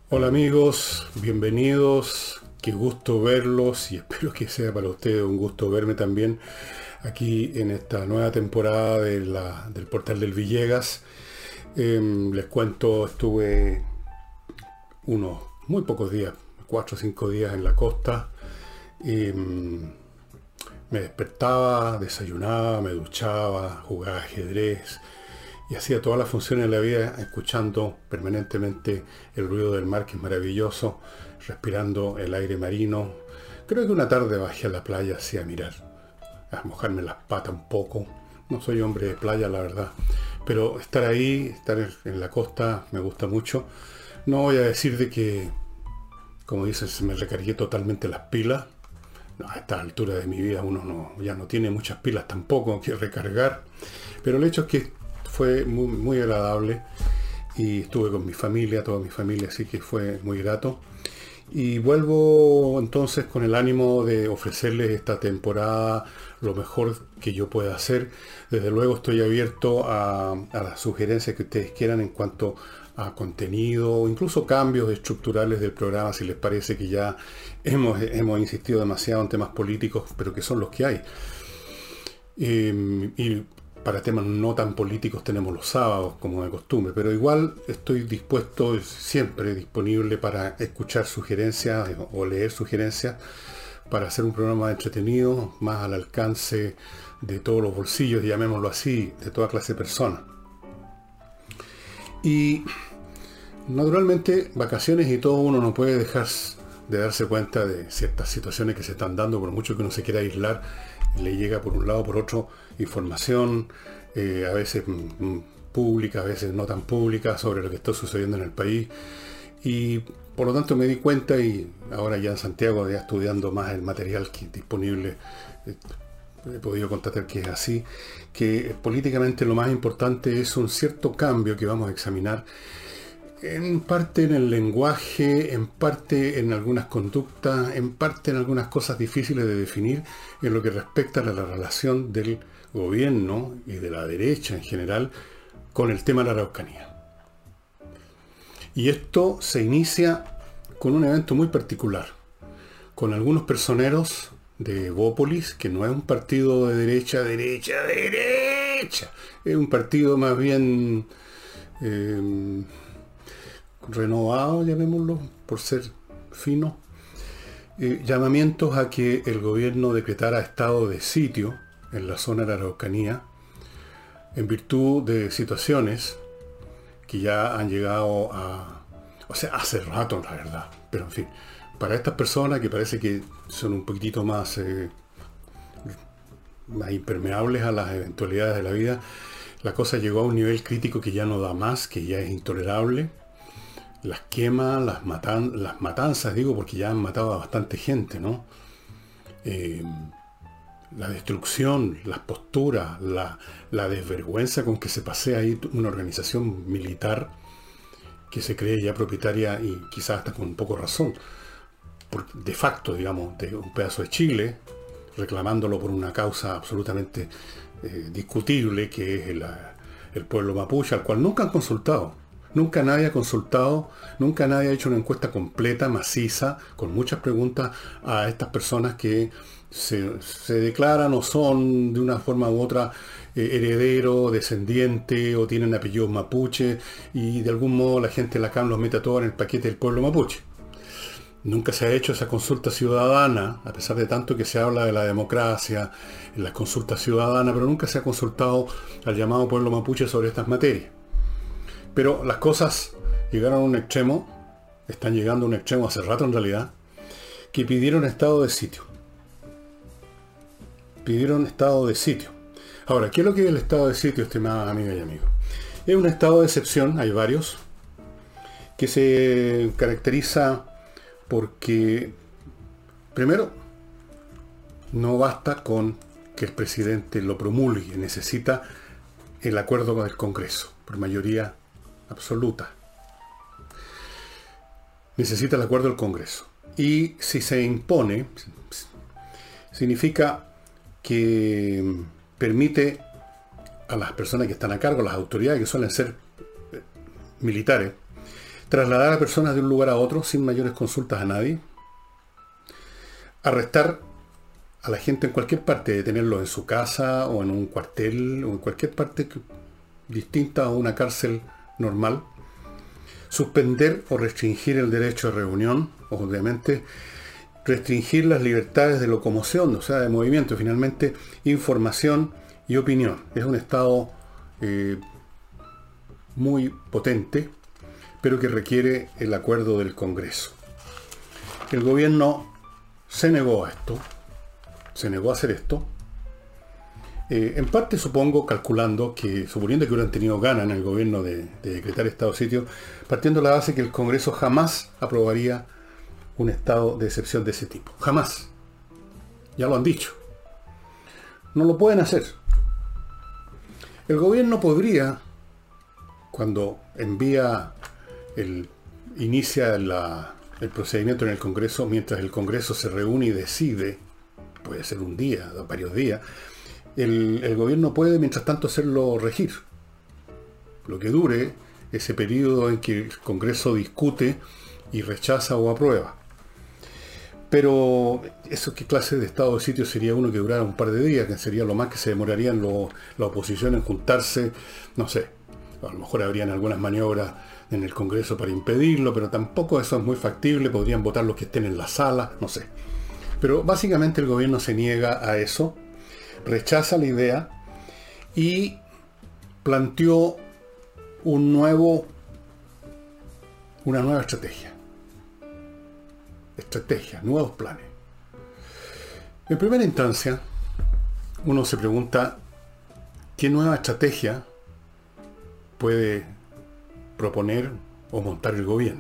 Hola amigos, bienvenidos, qué gusto verlos y espero que sea para ustedes un gusto verme también aquí en esta nueva temporada del Portal del Villegas. Les cuento, estuve unos muy pocos días, 4 o 5 días en la costa. Me despertaba, desayunaba, me duchaba, jugaba ajedrez y hacía todas las funciones de la vida escuchando permanentemente el ruido del mar, que es maravilloso, respirando el aire marino. Creo que una tarde bajé a la playa así a mirar, a mojarme las patas un poco. No soy hombre de playa, la verdad, pero estar ahí, estar en la costa, me gusta mucho. No voy a decir de que, como dices, me recargué totalmente las pilas. No, a esta altura de mi vida uno ya no tiene muchas pilas tampoco que recargar. Pero el hecho es que fue muy, muy agradable y estuve con mi familia, toda mi familia, así que fue muy grato. Y vuelvo entonces con el ánimo de ofrecerles esta temporada lo mejor que yo pueda hacer. Desde luego estoy abierto a las sugerencias que ustedes quieran en cuanto a contenido, incluso cambios estructurales del programa, si les parece que ya hemos insistido demasiado en temas políticos, pero que son los que hay. Y para temas no tan políticos tenemos los sábados, como de costumbre, pero igual estoy dispuesto, siempre disponible para escuchar sugerencias o leer sugerencias para hacer un programa entretenido, más al alcance de todos los bolsillos, llamémoslo así, de toda clase de personas. Y naturalmente, vacaciones y todo, uno no puede dejar de darse cuenta de ciertas situaciones que se están dando, por mucho que uno se quiera aislar, le llega por un lado o por otro información, a veces pública, a veces no tan pública, sobre lo que está sucediendo en el país. Y por lo tanto me di cuenta, y ahora ya en Santiago, ya estudiando más el material disponible, he podido constatar que es así, que políticamente lo más importante es un cierto cambio que vamos a examinar, en parte en el lenguaje, en parte en algunas conductas, en parte en algunas cosas difíciles de definir en lo que respecta a la relación del gobierno y de la derecha en general con el tema de la Araucanía. Y esto se inicia con un evento muy particular, con algunos personeros de Evópolis, que no es un partido de derecha, derecha, derecha, es un partido más bien renovado, llamémoslo, por ser fino, llamamientos a que el gobierno decretara estado de sitio en la zona de la Araucanía en virtud de situaciones que ya han llegado o sea, hace rato la verdad, pero en fin, para estas personas que parece que son un poquitito más impermeables a las eventualidades de la vida, la cosa llegó a un nivel crítico que ya no da más, que ya es intolerable. Las quemas, las matanzas, digo, porque ya han matado a bastante gente, ¿no? La destrucción, las posturas, la desvergüenza con que se pasea ahí una organización militar que se cree ya propietaria, y quizás hasta con un poco razón, de facto, digamos, de un pedazo de Chile, reclamándolo por una causa absolutamente discutible, que es el pueblo mapuche, al cual nunca han consultado. Nunca nadie ha consultado, nunca nadie ha hecho una encuesta completa, maciza, con muchas preguntas a estas personas que se declaran o son de una forma u otra heredero, descendiente, o tienen apellidos mapuche, y de algún modo la gente de la CAM los mete a todos en el paquete del pueblo mapuche. Nunca se ha hecho esa consulta ciudadana, a pesar de tanto que se habla de la democracia, en las consultas ciudadanas, pero nunca se ha consultado al llamado pueblo mapuche sobre estas materias. Pero las cosas llegaron a un extremo, están llegando a un extremo hace rato en realidad, que pidieron estado de sitio. Pidieron estado de sitio. Ahora, ¿qué es lo que es el estado de sitio, estimadas amigas y amigos? Es un estado de excepción, hay varios, que se caracteriza porque, primero, no basta con que el presidente lo promulgue, necesita el acuerdo con el Congreso, por mayoría absoluta. Necesita el acuerdo del Congreso. Y si se impone, significa que permite a las personas que están a cargo, las autoridades que suelen ser militares, trasladar a personas de un lugar a otro sin mayores consultas a nadie, arrestar a la gente en cualquier parte, detenerlos en su casa o en un cuartel o en cualquier parte distinta a una cárcel normal, suspender o restringir el derecho de reunión, obviamente, restringir las libertades de locomoción, o sea, de movimiento, finalmente, información y opinión. Es un Estado muy potente, pero que requiere el acuerdo del Congreso. El gobierno se negó a esto, se negó a hacer esto, en parte supongo, suponiendo que hubieran tenido ganas en el gobierno de decretar estado de sitio, partiendo de la base que el Congreso jamás aprobaría un estado de excepción de ese tipo. Jamás. Ya lo han dicho. No lo pueden hacer. El gobierno podría, cuando inicia el procedimiento en el Congreso, mientras el Congreso se reúne y decide, puede ser un día, varios días, el gobierno puede, mientras tanto, hacerlo regir. Lo que dure ese periodo en que el Congreso discute y rechaza o aprueba. Pero eso, ¿qué clase de estado de sitio sería uno que durara un par de días? Que sería lo más que se demoraría la oposición en juntarse, no sé. A lo mejor habrían algunas maniobras en el Congreso para impedirlo, pero tampoco eso es muy factible. Podrían votar los que estén en la sala, no sé. Pero básicamente el gobierno se niega a eso, rechaza la idea y planteó una nueva estrategia. Nuevos planes. En primera instancia, uno se pregunta qué nueva estrategia puede proponer o montar el gobierno.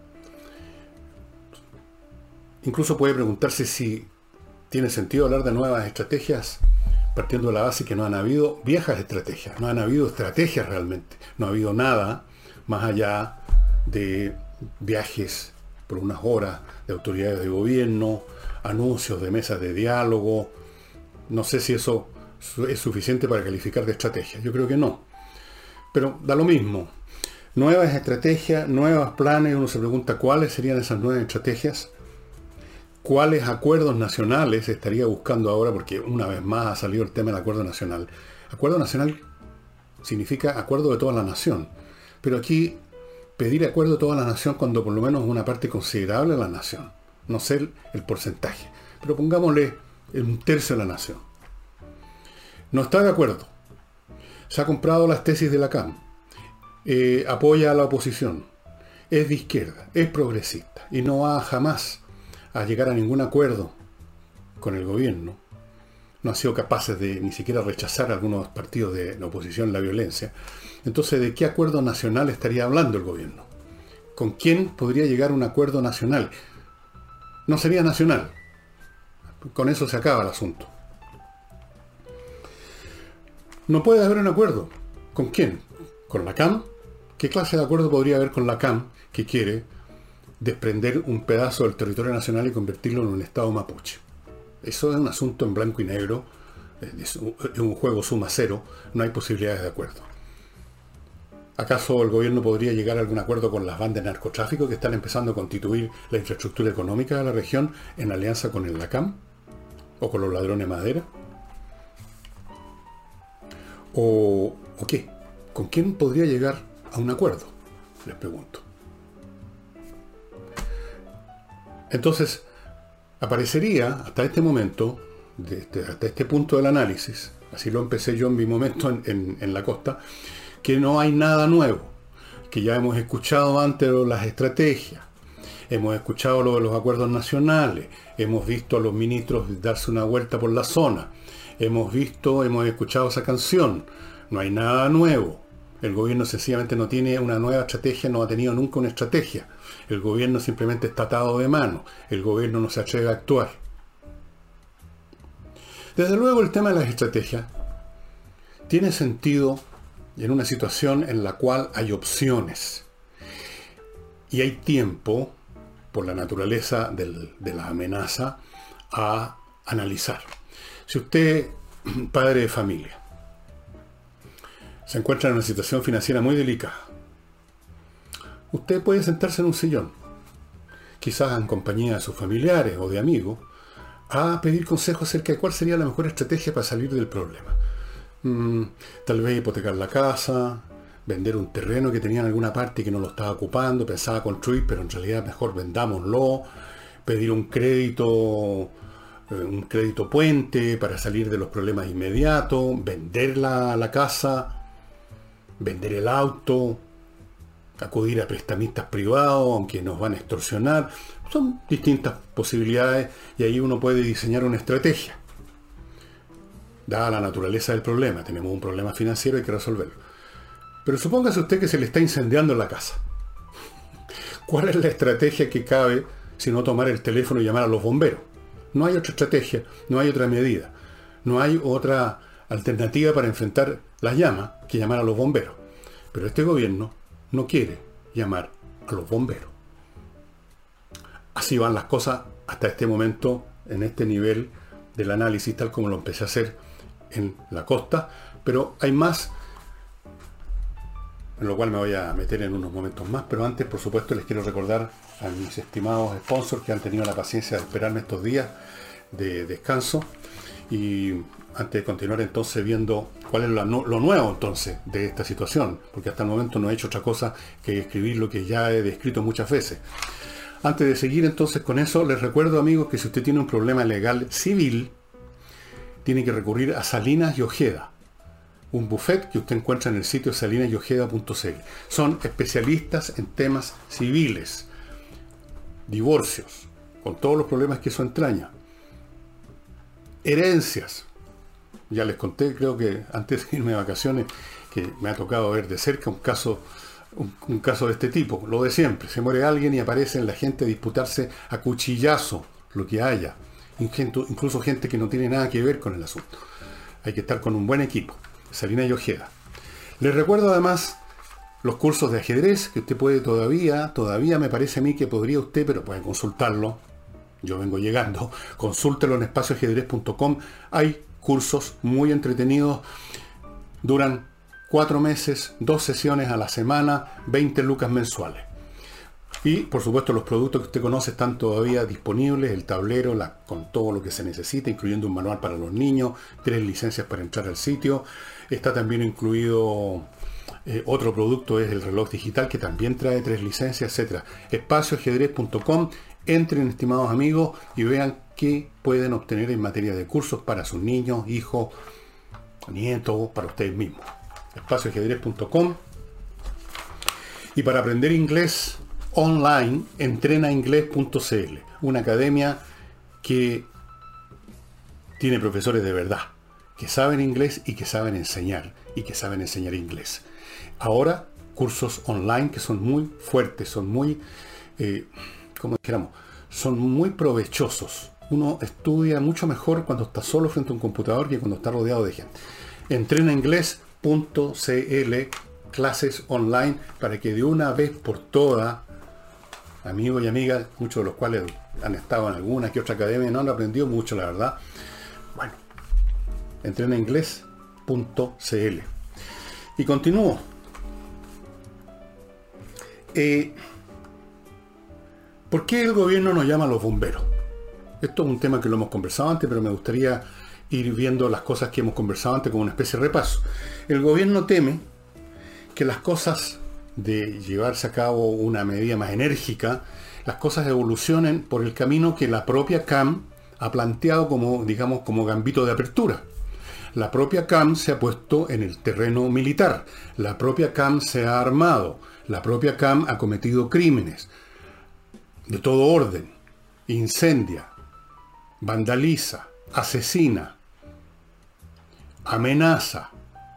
Incluso puede preguntarse si tiene sentido hablar de nuevas estrategias partiendo de la base que no han habido viejas estrategias, no han habido estrategias realmente, no ha habido nada más allá de viajes por unas horas de autoridades de gobierno, anuncios de mesas de diálogo. No sé si eso es suficiente para calificar de estrategia, yo creo que no. Pero da lo mismo. Nuevas estrategias, nuevos planes, uno se pregunta cuáles serían esas nuevas estrategias, cuáles acuerdos nacionales estaría buscando ahora, porque una vez más ha salido el tema del acuerdo nacional. Acuerdo nacional significa acuerdo de toda la nación, pero aquí pedir acuerdo de toda la nación cuando por lo menos una parte considerable de la nación, no sé el porcentaje, pero pongámosle un tercio de la nación, no está de acuerdo, se ha comprado las tesis de la CAM, apoya a la oposición, es de izquierda, es progresista y no va jamás a llegar a ningún acuerdo con el gobierno, no ha sido capaces de ni siquiera rechazar a algunos partidos de la oposición la violencia. Entonces, ¿de qué acuerdo nacional estaría hablando el gobierno? ¿Con quién podría llegar a un acuerdo nacional? No sería nacional. Con eso se acaba el asunto. No puede haber un acuerdo. ¿Con quién? ¿Con la CAM? ¿Qué clase de acuerdo podría haber con la CAM que quiere desprender un pedazo del territorio nacional y convertirlo en un estado mapuche? Eso es un asunto en blanco y negro, es un juego suma cero, no hay posibilidades de acuerdo. ¿Acaso el gobierno podría llegar a algún acuerdo con las bandas de narcotráfico que están empezando a constituir la infraestructura económica de la región en alianza con el LACAM? ¿O con los ladrones de madera? ¿O qué? ¿Con quién podría llegar a un acuerdo? Les pregunto. Entonces, aparecería hasta este momento, hasta este punto del análisis, así lo empecé yo en mi momento en la costa, que no hay nada nuevo, que ya hemos escuchado antes las estrategias, hemos escuchado lo de los acuerdos nacionales, hemos visto a los ministros darse una vuelta por la zona, hemos escuchado esa canción, no hay nada nuevo. El gobierno sencillamente no tiene una nueva estrategia, no ha tenido nunca una estrategia. El gobierno simplemente está atado de mano, el gobierno no se atreve a actuar. Desde luego el tema de las estrategias tiene sentido en una situación en la cual hay opciones y hay tiempo, por la naturaleza de la amenaza, a analizar. Si usted, padre de familia, se encuentra en una situación financiera muy delicada, usted puede sentarse en un sillón, quizás en compañía de sus familiares o de amigos, a pedir consejos acerca de cuál sería la mejor estrategia para salir del problema. Tal vez hipotecar la casa, vender un terreno que tenía en alguna parte y que no lo estaba ocupando, pensaba construir, pero en realidad mejor vendámoslo, pedir un crédito puente para salir de los problemas inmediatos, vender la casa, vender el auto, acudir a prestamistas privados, aunque nos van a extorsionar. Son distintas posibilidades y ahí uno puede diseñar una estrategia. Dada la naturaleza del problema, tenemos un problema financiero, hay que resolverlo. Pero supóngase usted que se le está incendiando la casa. ¿Cuál es la estrategia que cabe si no tomar el teléfono y llamar a los bomberos? No hay otra estrategia, no hay otra medida, no hay otra alternativa para enfrentar las llamas que llamar a los bomberos. Pero este gobierno no quiere llamar a los bomberos. Así van las cosas hasta este momento, en este nivel del análisis, tal como lo empecé a hacer en la costa, pero hay más, en lo cual me voy a meter en unos momentos más, pero antes, por supuesto, les quiero recordar a mis estimados sponsors que han tenido la paciencia de esperarme estos días de descanso. Y antes de continuar entonces viendo cuál es lo nuevo entonces de esta situación, porque hasta el momento no he hecho otra cosa que escribir lo que ya he descrito muchas veces. Antes de seguir entonces con eso, les recuerdo, amigos, que si usted tiene un problema legal civil, tiene que recurrir a Salinas y Ojeda, un buffet que usted encuentra en el sitio salinasyojeda.cl. Son especialistas en temas civiles, divorcios, con todos los problemas que eso entraña, herencias. Ya les conté, creo que antes de irme de vacaciones, que me ha tocado ver de cerca un caso de este tipo, lo de siempre. Se muere alguien y aparecen la gente a disputarse a cuchillazo lo que haya, incluso gente que no tiene nada que ver con el asunto. Hay que estar con un buen equipo. Salinas y Ojeda. Les recuerdo además los cursos de ajedrez que usted puede todavía me parece a mí que podría usted, pero puede consultarlo. Yo vengo llegando. Consúltelo en espacioajedrez.com. Hay cursos muy entretenidos. Duran 4 meses, 2 sesiones a la semana, 20 lucas mensuales. Y, por supuesto, los productos que usted conoce están todavía disponibles, el tablero, con todo lo que se necesita, incluyendo un manual para los niños, 3 licencias para entrar al sitio. Está también incluido otro producto, es el reloj digital, que también trae 3 licencias, etc. Espacioajedrez.com. Entren, estimados amigos, y vean qué pueden obtener en materia de cursos para sus niños, hijos, nietos, para ustedes mismos. Espacioajedrez.com. Y para aprender inglés online, entrenainglés.cl, una academia que tiene profesores de verdad, que saben inglés y que saben enseñar, inglés. Ahora, cursos online que son muy fuertes, son muy, son muy provechosos. Uno estudia mucho mejor cuando está solo frente a un computador que cuando está rodeado de gente. Entrenainglés.cl, clases online, para que de una vez por todas, amigos y amigas, muchos de los cuales han estado en alguna que otra academia, no han aprendido mucho, la verdad. Bueno, entrenainglés.cl. Y continúo. ¿Por qué el gobierno nos llama a los bomberos? Esto es un tema que lo hemos conversado antes, pero me gustaría ir viendo las cosas que hemos conversado antes como una especie de repaso. El gobierno teme que las cosas, de llevarse a cabo una medida más enérgica, las cosas evolucionen por el camino que la propia CAM ha planteado como, digamos, como gambito de apertura. La propia CAM se ha puesto en el terreno militar, la propia CAM se ha armado, la propia CAM ha cometido crímenes de todo orden, incendia, vandaliza, asesina, amenaza.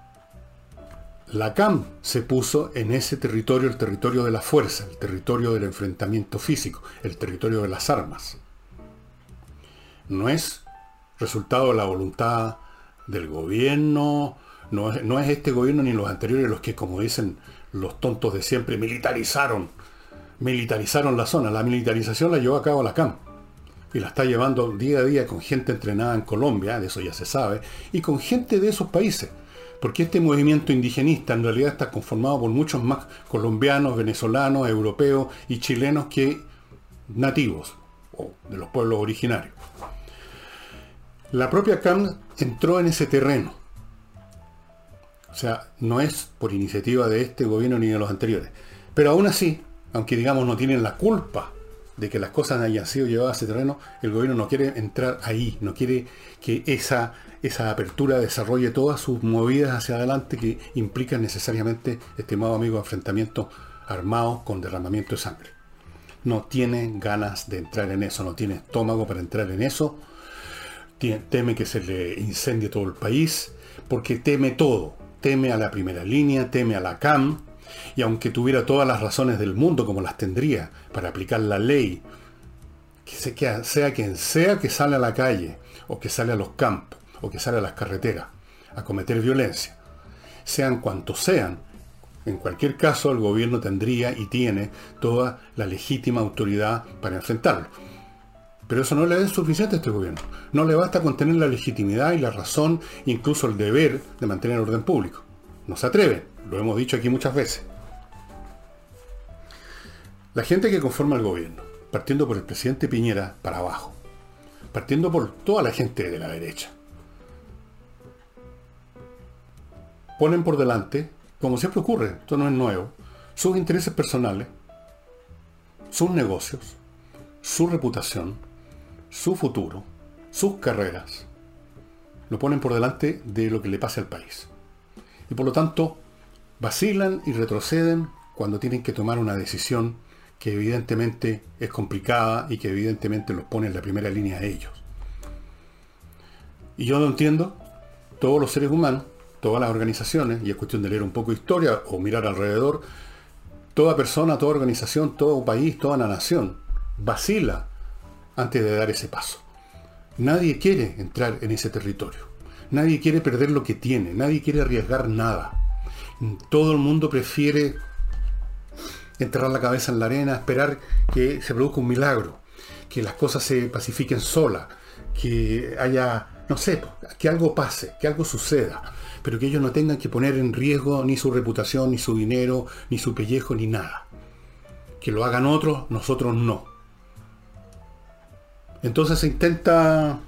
La CAM se puso en ese territorio, el territorio de la fuerza, el territorio del enfrentamiento físico, el territorio de las armas. No es resultado de la voluntad del gobierno, no es este gobierno ni los anteriores los que, como dicen los tontos de siempre, militarizaron la zona. La militarización la llevó a cabo la CAM y la está llevando día a día con gente entrenada en Colombia, de eso ya se sabe, y con gente de esos países. Porque este movimiento indigenista en realidad está conformado por muchos más colombianos, venezolanos, europeos y chilenos que nativos, o de los pueblos originarios. La propia CAM entró en ese terreno. O sea, no es por iniciativa de este gobierno ni de los anteriores. Pero aún así, aunque digamos no tienen la culpa de que las cosas hayan sido llevadas a ese terreno, el gobierno no quiere entrar ahí, no quiere que esa apertura desarrolle todas sus movidas hacia adelante que implican necesariamente, estimado amigo, enfrentamientos armados con derramamiento de sangre. No tiene ganas de entrar en eso, no tiene estómago para entrar en eso, teme que se le incendie todo el país, porque teme todo, teme a la primera línea, teme a la CAM, y aunque tuviera todas las razones del mundo, como las tendría, para aplicar la ley, que sea quien sea que sale a la calle, o que sale a los campos, o que sale a las carreteras, a cometer violencia, sean cuantos sean, en cualquier caso el gobierno tendría y tiene toda la legítima autoridad para enfrentarlo. Pero eso no le es suficiente a este gobierno. No le basta con tener la legitimidad y la razón, incluso el deber de mantener el orden público. No se atreven, lo hemos dicho aquí muchas veces. La gente que conforma el gobierno, partiendo por el presidente Piñera para abajo, partiendo por toda la gente de la derecha, ponen por delante, como siempre ocurre, esto no es nuevo, sus intereses personales, sus negocios, su reputación, su futuro, sus carreras, lo ponen por delante de lo que le pase al país. Y por lo tanto, vacilan y retroceden cuando tienen que tomar una decisión que evidentemente es complicada y que evidentemente los pone en la primera línea a ellos. Y yo lo entiendo, todos los seres humanos, todas las organizaciones, y es cuestión de leer un poco de historia o mirar alrededor, toda persona, toda organización, todo país, toda la nación, vacila antes de dar ese paso. Nadie quiere entrar en ese territorio. Nadie quiere perder lo que tiene. Nadie quiere arriesgar nada. Todo el mundo prefiere enterrar la cabeza en la arena, esperar que se produzca un milagro, que las cosas se pacifiquen solas, que haya, no sé, que algo pase, que algo suceda, pero que ellos no tengan que poner en riesgo ni su reputación, ni su dinero, ni su pellejo, ni nada. Que lo hagan otros, nosotros no. Entonces se intenta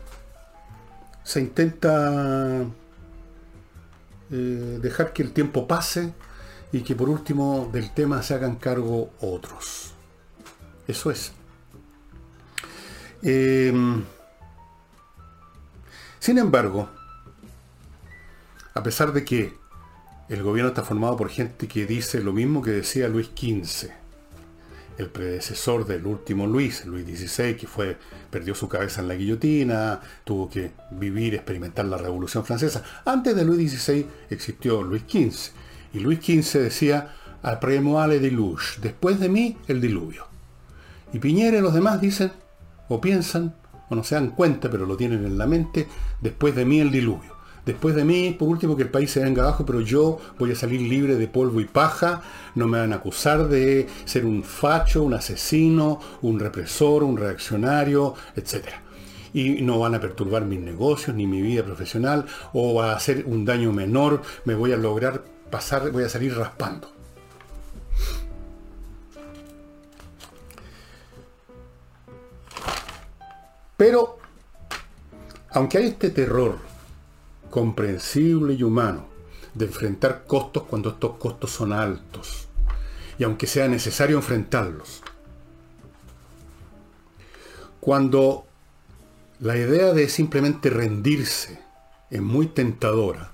dejar que el tiempo pase y que por último del tema se hagan cargo otros. Eso es. Sin embargo, a pesar de que el gobierno está formado por gente que dice lo mismo que decía Luis XV, el predecesor del último Luis XVI, que perdió su cabeza en la guillotina, tuvo que vivir, experimentar la Revolución Francesa. Antes de Luis XVI existió Luis XV, y Luis XV decía, après moi le déluge, después de mí el diluvio. Y Piñera y los demás dicen, o piensan, o no se dan cuenta, pero lo tienen en la mente, después de mí el diluvio. Después de mí, por último, que el país se venga abajo, pero yo voy a salir libre de polvo y paja, no me van a acusar de ser un facho, un asesino, un represor, un reaccionario, etc. Y no van a perturbar mis negocios, ni mi vida profesional, o va a hacer un daño menor, me voy a lograr pasar, voy a salir raspando. Pero, aunque hay este terror comprensible y humano de enfrentar costos cuando estos costos son altos, y aunque sea necesario enfrentarlos, cuando la idea de simplemente rendirse es muy tentadora.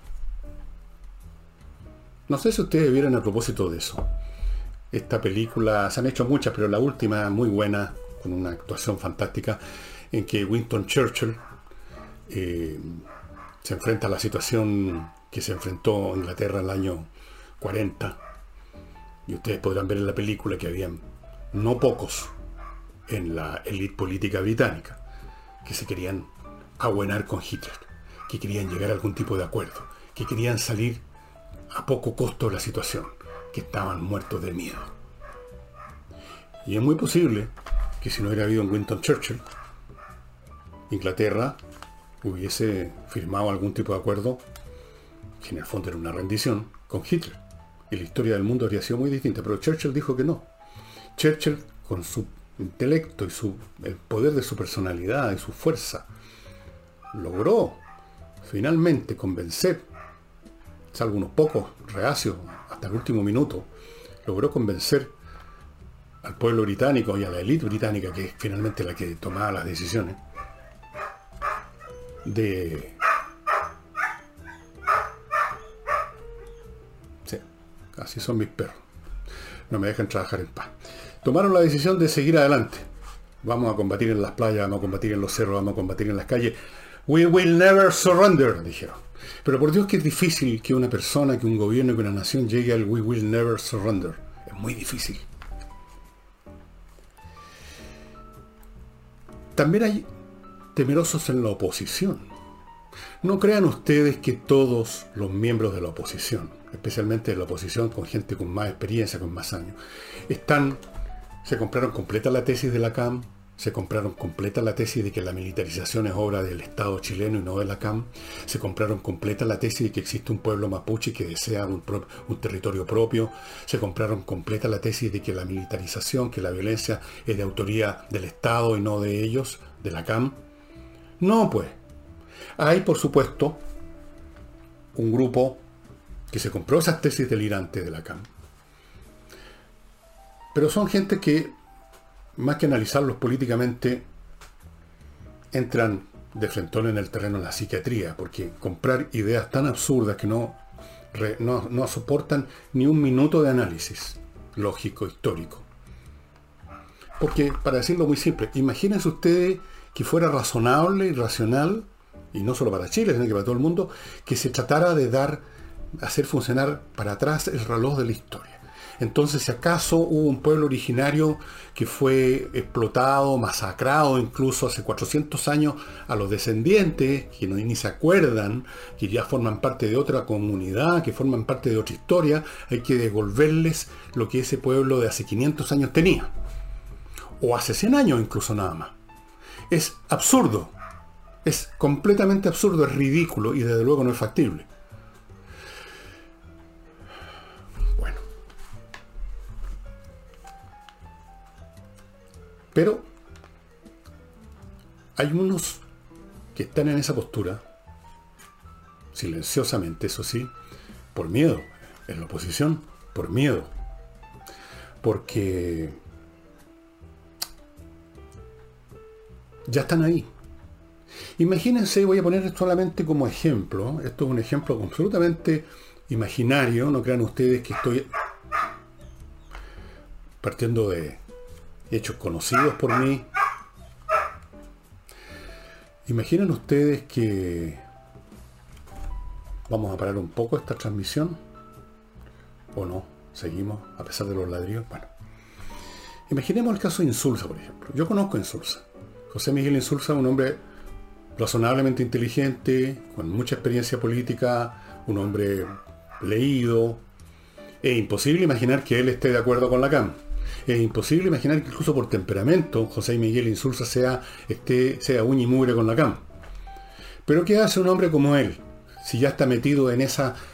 No sé si ustedes vieron a propósito de eso. Esta película, se han hecho muchas, pero la última muy buena, con una actuación fantástica, en que Winston Churchill se enfrenta a la situación que se enfrentó Inglaterra en el año 40. Y ustedes podrán ver en la película que habían no pocos en la élite política británica que se querían abuenar con Hitler, que querían llegar a algún tipo de acuerdo, que querían salir a poco costo de la situación, que estaban muertos de miedo. Y es muy posible que si no hubiera habido un Winston Churchill, Inglaterra hubiese firmado algún tipo de acuerdo que en el fondo era una rendición, con Hitler. Y la historia del mundo habría sido muy distinta, pero Churchill dijo que no. Churchill, con su intelecto y el poder de su personalidad y su fuerza, logró finalmente convencer, salvo unos pocos reacios hasta el último minuto, logró convencer al pueblo británico y a la élite británica, que es finalmente la que tomaba las decisiones, de... Sí, así son mis perros. No me dejan trabajar en paz. Tomaron la decisión de seguir adelante. Vamos a combatir en las playas, vamos a combatir en los cerros, vamos a combatir en las calles. We will never surrender, dijeron. Pero por Dios que es difícil que una persona, que un gobierno, que una nación llegue al we will never surrender. Es muy difícil. También hay temerosos en la oposición. No crean ustedes que todos los miembros de la oposición, especialmente de la oposición con gente con más experiencia, con más años, se compraron completa la tesis de la CAM, se compraron completa la tesis de que la militarización es obra del Estado chileno y no de la CAM, se compraron completa la tesis de que existe un pueblo mapuche que desea un territorio propio, se compraron completa la tesis de que la militarización, que la violencia es de autoría del Estado y no de ellos, de la CAM. No, pues. Hay, por supuesto, un grupo que se compró esas tesis delirantes de la CAM. Pero son gente que, más que analizarlos políticamente, entran de frentón en el terreno de la psiquiatría, porque comprar ideas tan absurdas que no soportan ni un minuto de análisis lógico, histórico. Porque, para decirlo muy simple, imagínense ustedes que fuera razonable y racional, y no solo para Chile, sino que para todo el mundo, que se tratara de hacer funcionar para atrás el reloj de la historia. Entonces, si acaso hubo un pueblo originario que fue explotado, masacrado incluso hace 400 años, a los descendientes, que ni se acuerdan, que ya forman parte de otra comunidad, que forman parte de otra historia, hay que devolverles lo que ese pueblo de hace 500 años tenía. O hace 100 años incluso nada más. Es absurdo. Es completamente absurdo, es ridículo y desde luego no es factible. Bueno. Pero hay unos que están en esa postura, silenciosamente, eso sí, por miedo, en la oposición, por miedo. Porque ya están ahí. Imagínense, voy a poner esto solamente como ejemplo, esto es un ejemplo absolutamente imaginario, no crean ustedes que estoy partiendo de hechos conocidos por mí. Imaginen ustedes que vamos a parar un poco esta transmisión, o no, seguimos a pesar de los ladrillos. Bueno, imaginemos el caso de Insulza, por ejemplo. Yo conozco a Insulza. José Miguel Insulza, un hombre razonablemente inteligente, con mucha experiencia política, un hombre leído. Es imposible imaginar que él esté de acuerdo con la CAM. Es imposible imaginar que incluso por temperamento José Miguel Insulza sea uña y mugre con la CAM. Pero ¿qué hace un hombre como él? Si ya está metido en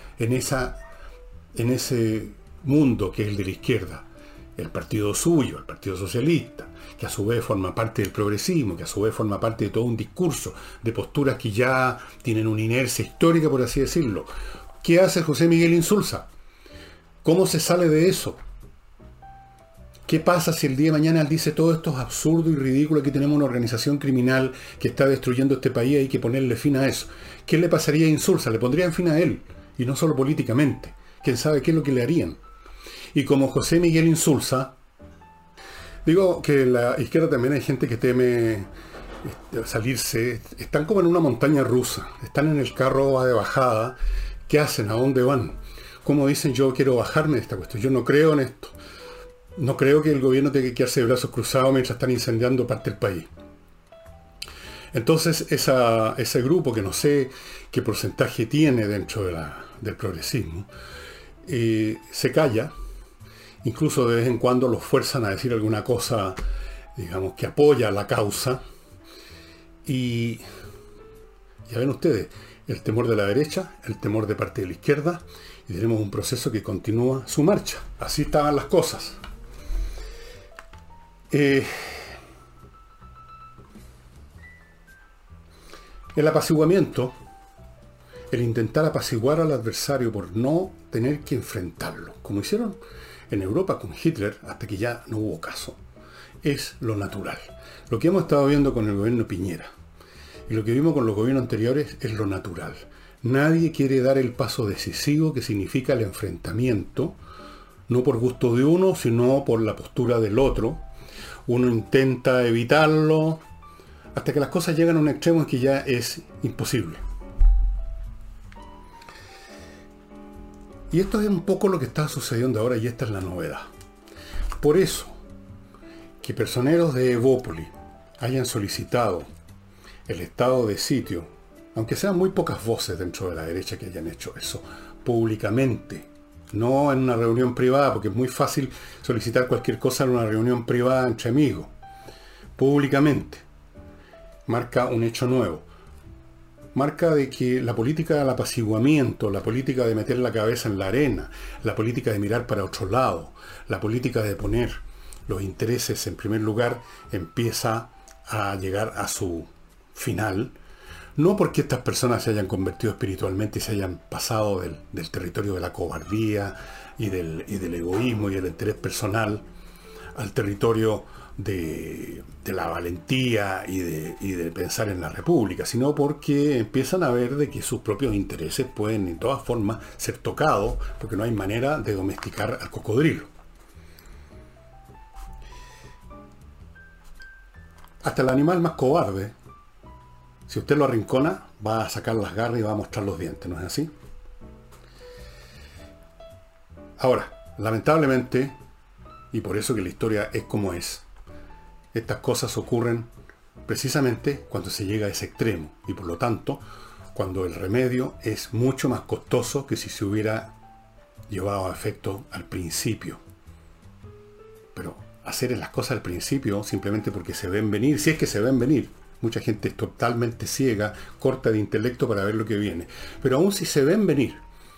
ese mundo que es el de la izquierda, el partido suyo, el Partido Socialista, que a su vez forma parte del progresismo, que a su vez forma parte de todo un discurso de posturas que ya tienen una inercia histórica, por así decirlo. ¿Qué hace José Miguel Insulza? ¿Cómo se sale de eso? ¿Qué pasa si el día de mañana él dice todo esto es absurdo y ridículo, que tenemos una organización criminal que está destruyendo este país y hay que ponerle fin a eso? ¿Qué le pasaría a Insulza? Le pondrían fin a él, y no solo políticamente. ¿Quién sabe qué es lo que le harían? Y como José Miguel Insulza, digo que en la izquierda también hay gente que teme salirse, están como en una montaña rusa, están en el carro de bajada. ¿Qué hacen? ¿A dónde van? Como dicen, yo quiero bajarme de esta cuestión, yo no creo en esto. No creo que el gobierno tenga que quedarse de brazos cruzados mientras están incendiando parte del país. Entonces ese grupo, que no sé qué porcentaje tiene dentro del progresismo, se calla. Incluso de vez en cuando los fuerzan a decir alguna cosa, digamos, que apoya la causa. Y ya ven ustedes, el temor de la derecha, el temor de parte de la izquierda, y tenemos un proceso que continúa su marcha. Así estaban las cosas. El apaciguamiento, el intentar apaciguar al adversario por no tener que enfrentarlo, como hicieron en Europa con Hitler hasta que ya no hubo caso, es lo natural. Lo que hemos estado viendo con el gobierno Piñera y lo que vimos con los gobiernos anteriores es lo natural. Nadie quiere dar el paso decisivo que significa el enfrentamiento, no por gusto de uno, sino por la postura del otro. Uno intenta evitarlo hasta que las cosas llegan a un extremo en que ya es imposible. Y esto es un poco lo que está sucediendo ahora, y esta es la novedad. Por eso, que personeros de Evópoli hayan solicitado el estado de sitio, aunque sean muy pocas voces dentro de la derecha que hayan hecho eso, públicamente, no en una reunión privada, porque es muy fácil solicitar cualquier cosa en una reunión privada entre amigos, públicamente, marca un hecho nuevo. Marca de que la política del apaciguamiento, la política de meter la cabeza en la arena, la política de mirar para otro lado, la política de poner los intereses en primer lugar, empieza a llegar a su final. No porque estas personas se hayan convertido espiritualmente y se hayan pasado del territorio de la cobardía y del egoísmo y del interés personal al territorio de la valentía y de pensar en la república, sino porque empiezan a ver de que sus propios intereses pueden en todas formas ser tocados, porque no hay manera de domesticar al cocodrilo. Hasta el animal más cobarde, si usted lo arrincona, va a sacar las garras y va a mostrar los dientes, ¿no es así? Ahora, lamentablemente, y por eso que la historia es como es, estas cosas ocurren precisamente cuando se llega a ese extremo, y por lo tanto, cuando el remedio es mucho más costoso que si se hubiera llevado a efecto al principio. Pero hacer las cosas al principio simplemente porque se ven venir, si es que se ven venir. Mucha gente es totalmente ciega, corta de intelecto para ver lo que viene. Pero aún si se ven venir,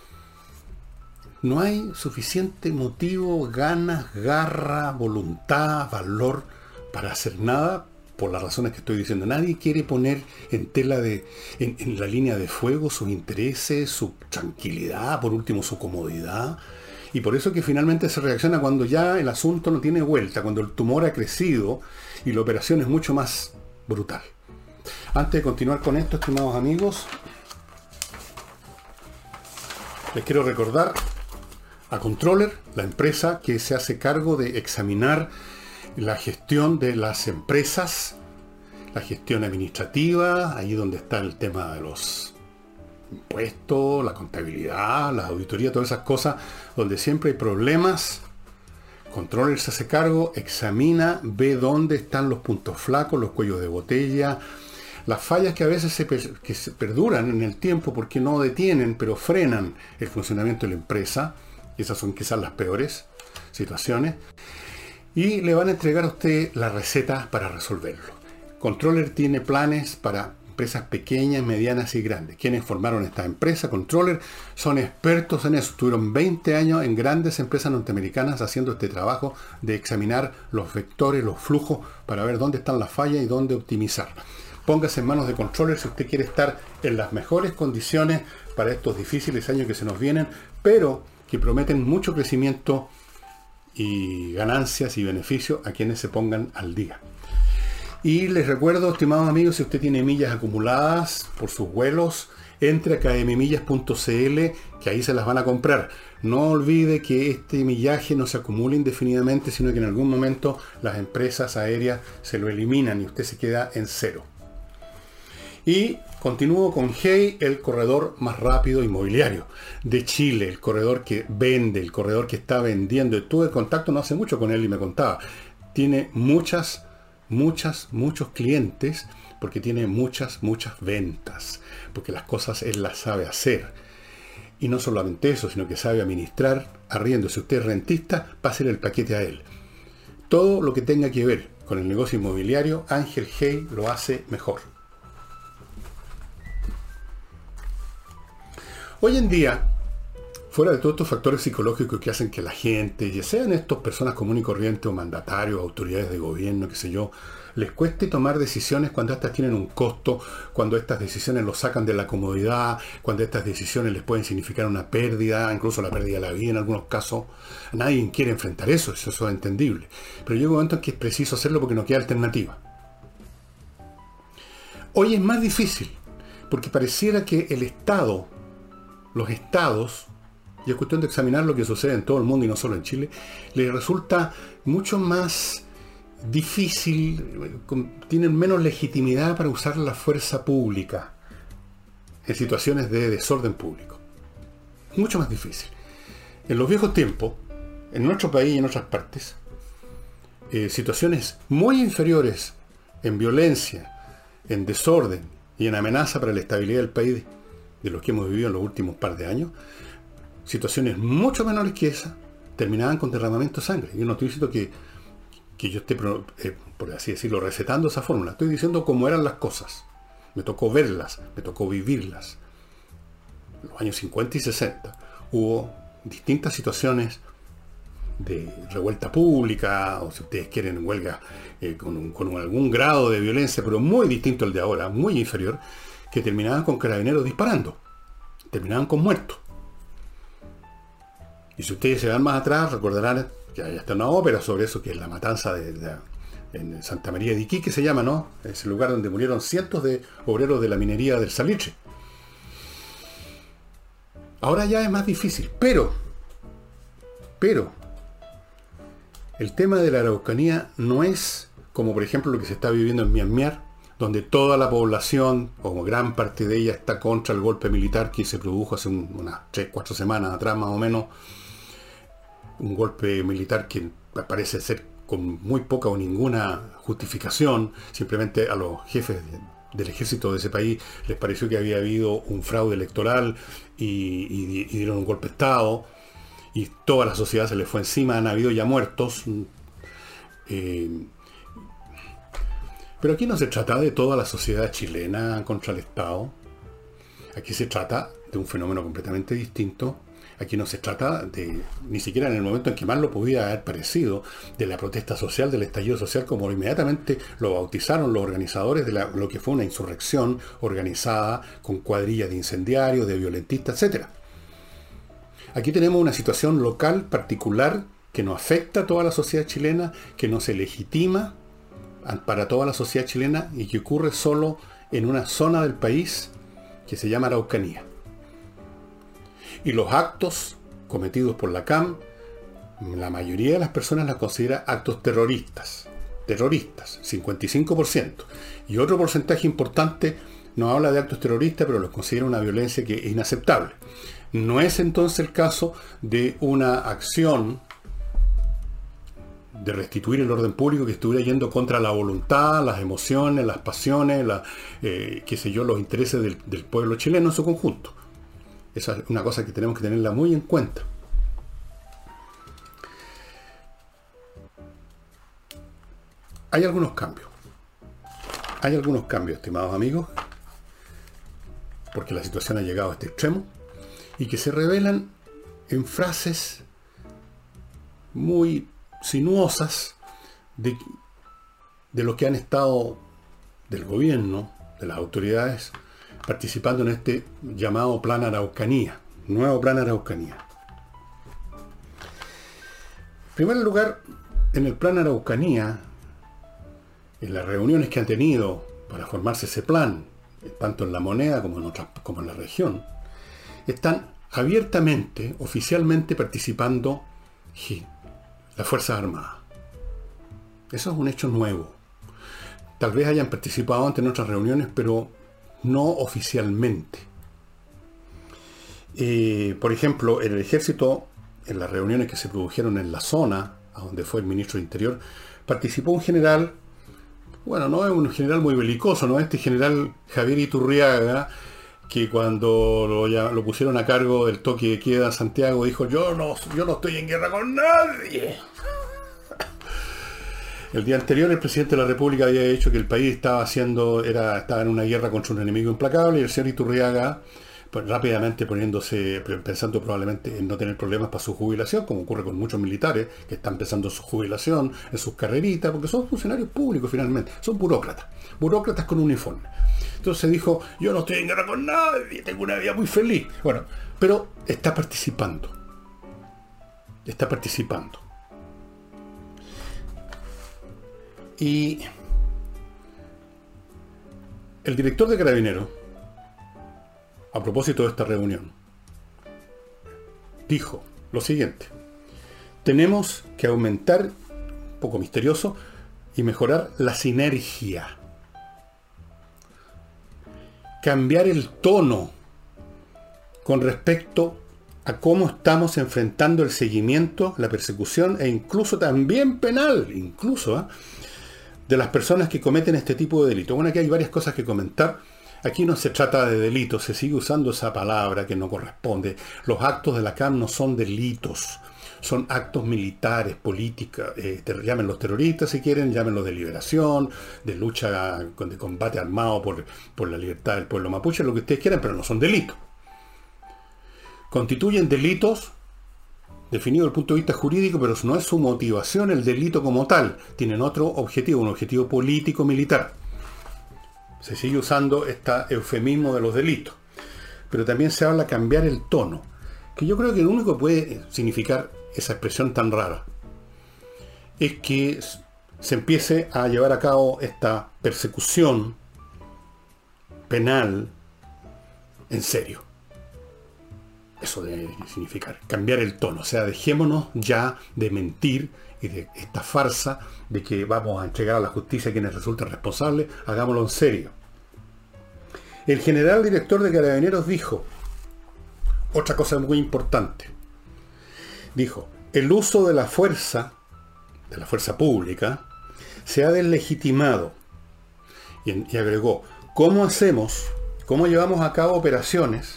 no hay suficiente motivo, ganas, garra, voluntad, valor para hacer nada, por las razones que estoy diciendo. Nadie quiere poner en tela en la línea de fuego sus intereses, su tranquilidad, por último su comodidad. Y por eso que finalmente se reacciona cuando ya el asunto no tiene vuelta, cuando el tumor ha crecido y la operación es mucho más brutal. Antes de continuar con esto, estimados amigos, les quiero recordar a Controller, la empresa que se hace cargo de examinar la gestión de las empresas, la gestión administrativa, ahí donde está el tema de los impuestos, la contabilidad, la auditoría, todas esas cosas, donde siempre hay problemas. Controller se hace cargo, examina, ve dónde están los puntos flacos, los cuellos de botella, las fallas que a veces se perduran en el tiempo porque no detienen, pero frenan el funcionamiento de la empresa. Esas son quizás las peores situaciones. Y le van a entregar a usted la receta para resolverlo. Controller tiene planes para empresas pequeñas, medianas y grandes. Quienes formaron esta empresa, Controller, son expertos en eso. Estuvieron 20 años en grandes empresas norteamericanas haciendo este trabajo de examinar los vectores, los flujos, para ver dónde están las fallas y dónde optimizar. Póngase en manos de Controller si usted quiere estar en las mejores condiciones para estos difíciles años que se nos vienen, pero que prometen mucho crecimiento y ganancias y beneficios a quienes se pongan al día. Y les recuerdo, estimados amigos, si usted tiene millas acumuladas por sus vuelos, entre a kmmillas.cl, que ahí se las van a comprar. No olvide que este millaje no se acumula indefinidamente, sino que en algún momento las empresas aéreas se lo eliminan y usted se queda en cero. Y continúo con Hey, el corredor más rápido inmobiliario de Chile, el corredor que vende, el corredor que está vendiendo. Tuve contacto no hace mucho con él y me contaba. Tiene muchos clientes porque tiene muchas ventas, porque las cosas él las sabe hacer. Y no solamente eso, sino que sabe administrar arriendo. Si usted es rentista, pásele el paquete a él. Todo lo que tenga que ver con el negocio inmobiliario, Ángel Hey lo hace mejor. Hoy en día, fuera de todos estos factores psicológicos que hacen que la gente, ya sean estos personas comunes y corrientes o mandatarios, autoridades de gobierno, qué sé yo, les cueste tomar decisiones cuando estas tienen un costo, cuando estas decisiones los sacan de la comodidad, cuando estas decisiones les pueden significar una pérdida, incluso la pérdida de la vida en algunos casos. Nadie quiere enfrentar eso es entendible. Pero llega un momento en que es preciso hacerlo porque no queda alternativa. Hoy es más difícil, porque pareciera que el Estado, los estados, y es cuestión de examinar lo que sucede en todo el mundo y no solo en Chile, les resulta mucho más difícil, tienen menos legitimidad para usar la fuerza pública en situaciones de desorden público. Mucho más difícil. En los viejos tiempos, en nuestro país y en otras partes, situaciones muy inferiores en violencia, en desorden y en amenaza para la estabilidad del país de los que hemos vivido en los últimos par de años, situaciones mucho menores que esa terminaban con derramamiento de sangre. Yo no estoy diciendo que yo esté, por así decirlo, recetando esa fórmula. Estoy diciendo cómo eran las cosas. Me tocó verlas, me tocó vivirlas. En los años 50 y 60 hubo distintas situaciones de revuelta pública, o si ustedes quieren, huelga con algún grado de violencia, pero muy distinto al de ahora, muy inferior, que terminaban con carabineros disparando. Terminaban con muertos. Y si ustedes se van más atrás, recordarán que hay hasta una ópera sobre eso, que es la matanza en Santa María de Iquique, se llama, ¿no? Es el lugar donde murieron cientos de obreros de la minería del salitre. Ahora ya es más difícil, pero, el tema de la Araucanía no es como, por ejemplo, lo que se está viviendo en Myanmar, donde toda la población, o gran parte de ella, está contra el golpe militar que se produjo hace unas 3-4 semanas atrás, más o menos. Un golpe militar que parece ser con muy poca o ninguna justificación. Simplemente a los jefes del ejército de ese país les pareció que había habido un fraude electoral y dieron un golpe de Estado, y toda la sociedad se les fue encima. Han habido ya muertos. Pero aquí no se trata de toda la sociedad chilena contra el Estado. Aquí se trata de un fenómeno completamente distinto. Aquí no se trata de, ni siquiera en el momento en que más lo podía haber parecido, de la protesta social, del estallido social, como inmediatamente lo bautizaron los organizadores de lo que fue una insurrección organizada con cuadrillas de incendiarios, de violentistas, etc. Aquí tenemos una situación local particular que no afecta a toda la sociedad chilena, que no se legitima para toda la sociedad chilena y que ocurre solo en una zona del país que se llama Araucanía. Y los actos cometidos por la CAM, la mayoría de las personas las considera actos terroristas. Terroristas, 55%. Y otro porcentaje importante no habla de actos terroristas, pero los considera una violencia que es inaceptable. No es entonces el caso de una acción de restituir el orden público que estuviera yendo contra la voluntad, las emociones, las pasiones, los intereses del pueblo chileno en su conjunto. Esa es una cosa que tenemos que tenerla muy en cuenta. Hay algunos cambios. Hay algunos cambios, estimados amigos, porque la situación ha llegado a este extremo, y que se revelan en frases muy sinuosas de lo que han estado del gobierno, de las autoridades, participando en este llamado Plan Araucanía, nuevo Plan Araucanía. En primer lugar, en el Plan Araucanía, en las reuniones que han tenido para formarse ese plan, tanto en La Moneda como en la región, están abiertamente, oficialmente participando las Fuerzas Armadas. Eso es un hecho nuevo. Tal vez hayan participado antes en otras reuniones, pero no oficialmente. Por ejemplo, en el ejército, en las reuniones que se produjeron en la zona, a donde fue el ministro de Interior, participó un general, bueno, no es un general muy belicoso, ¿no? Este general Javier Iturriaga, que cuando lo pusieron a cargo del toque de queda en Santiago, dijo, yo no estoy en guerra con nadie. El día anterior el presidente de la República había dicho que el país estaba en una guerra contra un enemigo implacable, y el señor Iturriaga pues, rápidamente pensando probablemente en no tener problemas para su jubilación, como ocurre con muchos militares que están pensando en su jubilación, en sus carreritas, porque son funcionarios públicos finalmente, son burócratas con uniforme. Entonces dijo, yo no estoy en guerra con nadie, tengo una vida muy feliz. Bueno, pero está participando. Y el director de Carabineros, a propósito de esta reunión, dijo lo siguiente: tenemos que aumentar, un poco misterioso, y mejorar la sinergia. Cambiar el tono con respecto a cómo estamos enfrentando el seguimiento, la persecución e incluso también penal, de las personas que cometen este tipo de delitos. Bueno, aquí hay varias cosas que comentar. Aquí no se trata de delitos, se sigue usando esa palabra que no corresponde. Los actos de la CAM no son delitos, son actos militares, políticos, llámenlos terroristas si quieren, llámenlos de liberación, de lucha, de combate armado por la libertad del pueblo mapuche, lo que ustedes quieran, pero no son delitos. Constituyen delitos definido desde el punto de vista jurídico, pero no es su motivación el delito como tal. Tienen otro objetivo, un objetivo político-militar. Se sigue usando este eufemismo de los delitos. Pero también se habla de cambiar el tono, que yo creo que lo único que puede significar esa expresión tan rara es que se empiece a llevar a cabo esta persecución penal en serio. Eso debe significar cambiar el tono. O sea, dejémonos ya de mentir y de esta farsa de que vamos a entregar a la justicia a quienes resulten responsables. Hagámoslo en serio. El general director de Carabineros dijo otra cosa muy importante. Dijo, el uso de la fuerza pública, se ha deslegitimado. Y agregó, ¿cómo llevamos a cabo operaciones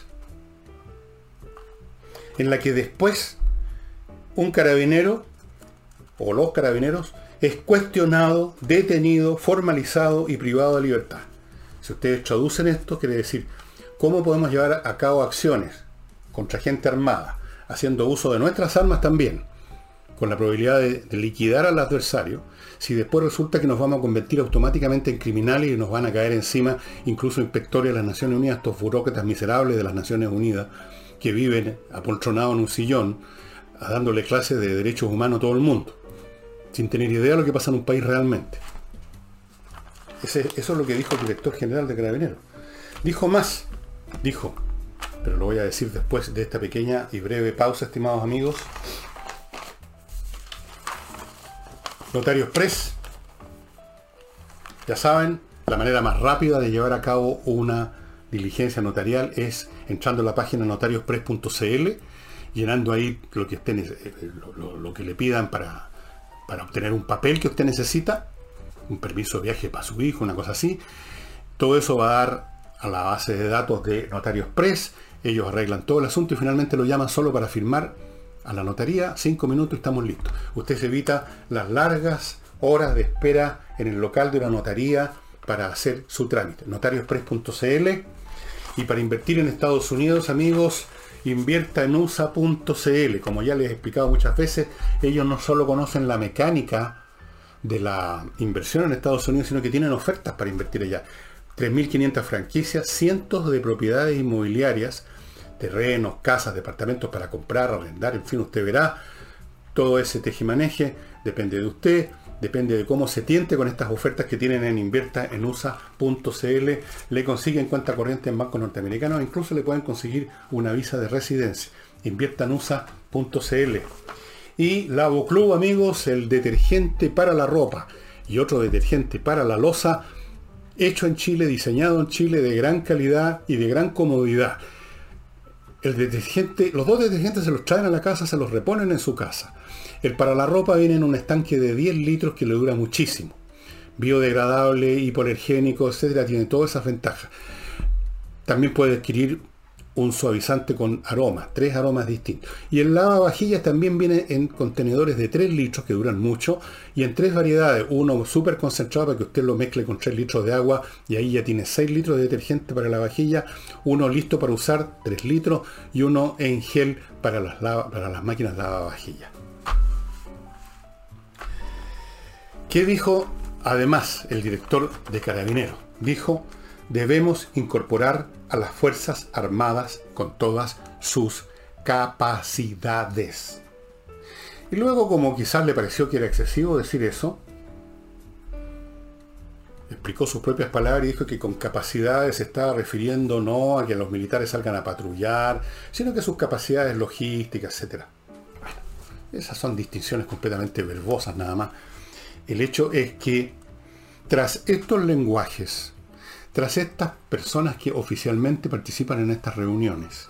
en la que después un carabinero o los carabineros es cuestionado, detenido, formalizado y privado de libertad? Si ustedes traducen esto, quiere decir, ¿cómo podemos llevar a cabo acciones contra gente armada, haciendo uso de nuestras armas también, con la probabilidad de liquidar al adversario, si después resulta que nos vamos a convertir automáticamente en criminales y nos van a caer encima incluso inspectores de las Naciones Unidas, estos burócratas miserables de las Naciones Unidas, que viven apoltronados en un sillón, dándole clases de derechos humanos a todo el mundo, sin tener idea de lo que pasa en un país realmente. Eso es lo que dijo el director general de Carabineros. Dijo más, pero lo voy a decir después de esta pequeña y breve pausa, estimados amigos. Notarios Express, ya saben, la manera más rápida de llevar a cabo una diligencia notarial es entrando a la página notariospress.cl, llenando ahí lo que le pidan para obtener un papel que usted necesita, un permiso de viaje para su hijo, una cosa así. Todo eso va a dar a la base de datos de Notarios Express. Ellos arreglan todo el asunto y finalmente lo llaman solo para firmar a la notaría. 5 minutos y estamos listos. Usted se evita las largas horas de espera en el local de una notaría para hacer su trámite. Notariospress.cl. Y para invertir en Estados Unidos, amigos, invierta en USA.cl. Como ya les he explicado muchas veces, ellos no solo conocen la mecánica de la inversión en Estados Unidos, sino que tienen ofertas para invertir allá. 3.500 franquicias, cientos de propiedades inmobiliarias, terrenos, casas, departamentos para comprar, arrendar, en fin, usted verá. Todo ese tejimaneje depende de usted, depende de cómo se tiente con estas ofertas que tienen en invierta en USA.cl. Le consiguen cuenta corriente en bancos norteamericanos, incluso le pueden conseguir una visa de residencia. Invierta en USA.cl. Y Lavo Club, amigos, el detergente para la ropa y otro detergente para la loza, hecho en Chile, diseñado en Chile, de gran calidad y de gran comodidad. El detergente, los dos detergentes se los traen a la casa, se los reponen en su casa. El para la ropa viene en un estanque de 10 litros que le dura muchísimo. Biodegradable, hipoalergénico, etcétera, tiene todas esas ventajas. También puede adquirir un suavizante con aromas, 3 aromas distintos. Y el lavavajillas también viene en contenedores de 3 litros que duran mucho y en 3 variedades. Uno súper concentrado para que usted lo mezcle con 3 litros de agua y ahí ya tiene 6 litros de detergente para la vajilla. Uno listo para usar, 3 litros, y uno en gel para las máquinas lavavajillas. ¿Qué dijo además el director de Carabineros? Dijo: debemos incorporar a las Fuerzas Armadas con todas sus capacidades. Y luego, como quizás le pareció que era excesivo decir eso, explicó sus propias palabras y dijo que con capacidades se estaba refiriendo no a que los militares salgan a patrullar, sino que sus capacidades logísticas, etc. Bueno, esas son distinciones completamente verbosas nada más. El hecho es que tras estos lenguajes, tras estas personas que oficialmente participan en estas reuniones,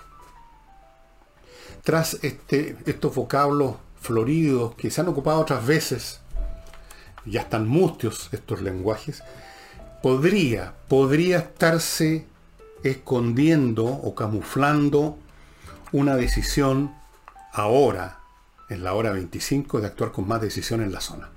tras estos vocablos floridos que se han ocupado otras veces, ya están mustios estos lenguajes, podría estarse escondiendo o camuflando una decisión ahora, en la hora 25, de actuar con más decisión en la zona.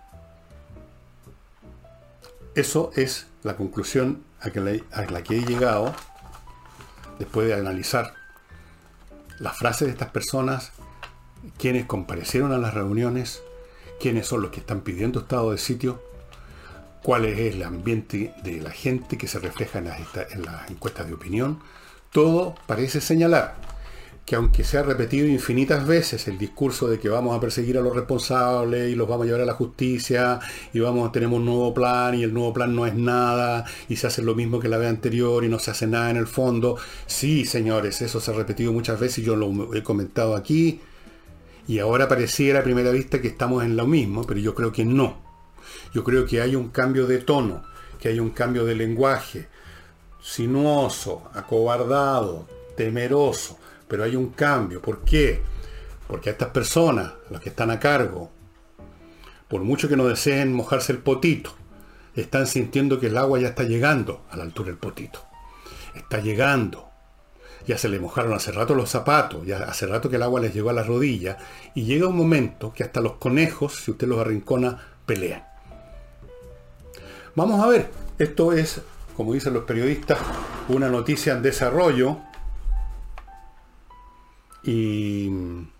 Eso es la conclusión a la que he llegado después de analizar las frases de estas personas, quienes comparecieron a las reuniones, quiénes son los que están pidiendo estado de sitio, cuál es el ambiente de la gente que se refleja en las encuestas de opinión. Todo parece señalar que, aunque se ha repetido infinitas veces el discurso de que vamos a perseguir a los responsables y los vamos a llevar a la justicia y tenemos un nuevo plan y el nuevo plan no es nada y se hace lo mismo que la vez anterior y no se hace nada en el fondo. Sí, señores, eso se ha repetido muchas veces y yo lo he comentado aquí, y ahora pareciera a primera vista que estamos en lo mismo, pero yo creo que no. Yo creo que hay un cambio de tono, que hay un cambio de lenguaje, sinuoso, acobardado, temeroso. Pero hay un cambio. ¿Por qué? Porque a estas personas, los que están a cargo, por mucho que no deseen mojarse el potito, están sintiendo que el agua ya está llegando a la altura del potito. Está llegando. Ya se le mojaron hace rato los zapatos, ya hace rato que el agua les llegó a las rodillas, y llega un momento que hasta los conejos, si usted los arrincona, pelean. Vamos a ver. Esto es, como dicen los periodistas, una noticia en desarrollo. Y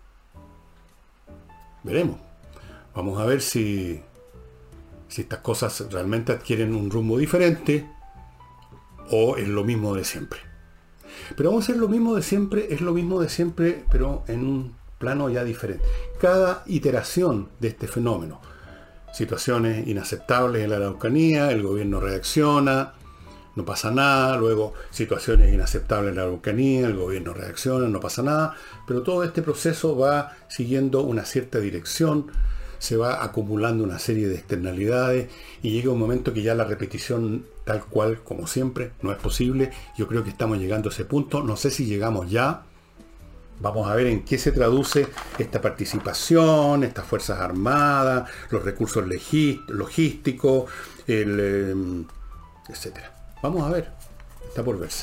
veremos. Vamos a ver si estas cosas realmente adquieren un rumbo diferente o es lo mismo de siempre. Pero vamos a hacer lo mismo de siempre, es lo mismo de siempre, pero en un plano ya diferente. Cada iteración de este fenómeno, situaciones inaceptables en la Araucanía, el gobierno reacciona, no pasa nada. Luego, situaciones inaceptables en la Araucanía, el gobierno reacciona, no pasa nada. Pero todo este proceso va siguiendo una cierta dirección, se va acumulando una serie de externalidades y llega un momento que ya la repetición tal cual, como siempre, no es posible. Yo creo que estamos llegando a ese punto. No sé si llegamos ya. Vamos a ver en qué se traduce esta participación, estas Fuerzas Armadas, los recursos logísticos, etcétera. Vamos a ver, está por verse.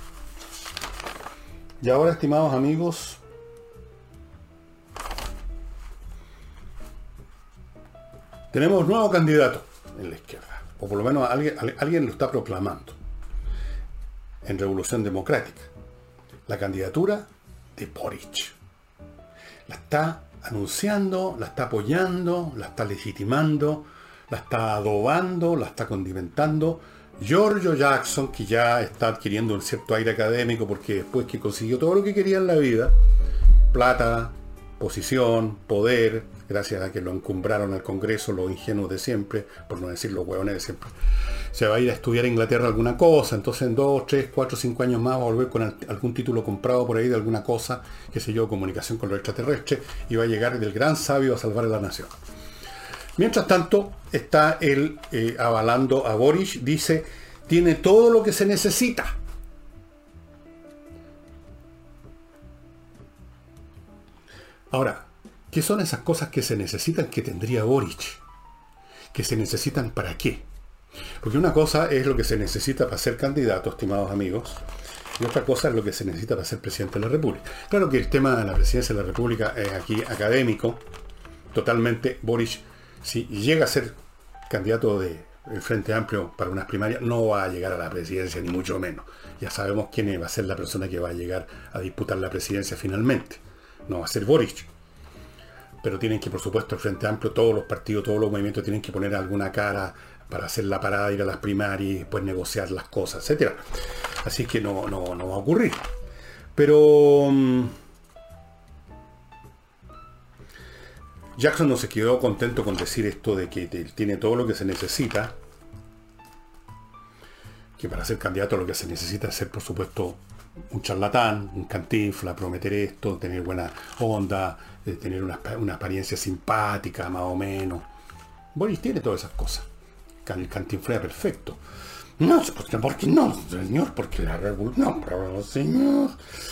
Y ahora, estimados amigos, tenemos nuevo candidato en la izquierda, o por lo menos alguien lo está proclamando en Revolución Democrática. La candidatura de Boric. La está anunciando, la está apoyando, la está legitimando, la está adobando, la está condimentando Giorgio Jackson, que ya está adquiriendo un cierto aire académico porque después que consiguió todo lo que quería en la vida, plata, posición, poder, gracias a que lo encumbraron al Congreso los ingenuos de siempre, por no decir los huevones de siempre, se va a ir a estudiar a Inglaterra alguna cosa. Entonces en 2, 3, 4, 5 años más va a volver con algún título comprado por ahí de alguna cosa, qué sé yo, comunicación con los extraterrestres, y va a llegar del gran sabio a salvar a la nación. Mientras tanto, está él avalando a Boric, dice, tiene todo lo que se necesita. Ahora, ¿qué son esas cosas que se necesitan que tendría Boric? ¿Que se necesitan para qué? Porque una cosa es lo que se necesita para ser candidato, estimados amigos, y otra cosa es lo que se necesita para ser presidente de la República. Claro que el tema de la presidencia de la República es aquí académico, totalmente. Boric, si llega a ser candidato del Frente Amplio para unas primarias, no va a llegar a la presidencia, ni mucho menos. Ya sabemos quién va a ser la persona que va a llegar a disputar la presidencia finalmente. No va a ser Boric. Pero tienen que, por supuesto, el Frente Amplio, todos los partidos, todos los movimientos tienen que poner alguna cara para hacer la parada, ir a las primarias, después negociar las cosas, etcétera. Así que no va a ocurrir. Pero Jackson no se quedó contento con decir esto de que tiene todo lo que se necesita, que para ser candidato lo que se necesita es ser, por supuesto, un charlatán, un cantinfla, prometer esto, tener buena onda, tener una apariencia simpática, más o menos. Boris tiene todas esas cosas. El cantinflea perfecto. No, porque no, señor, porque la revolución, no, señor.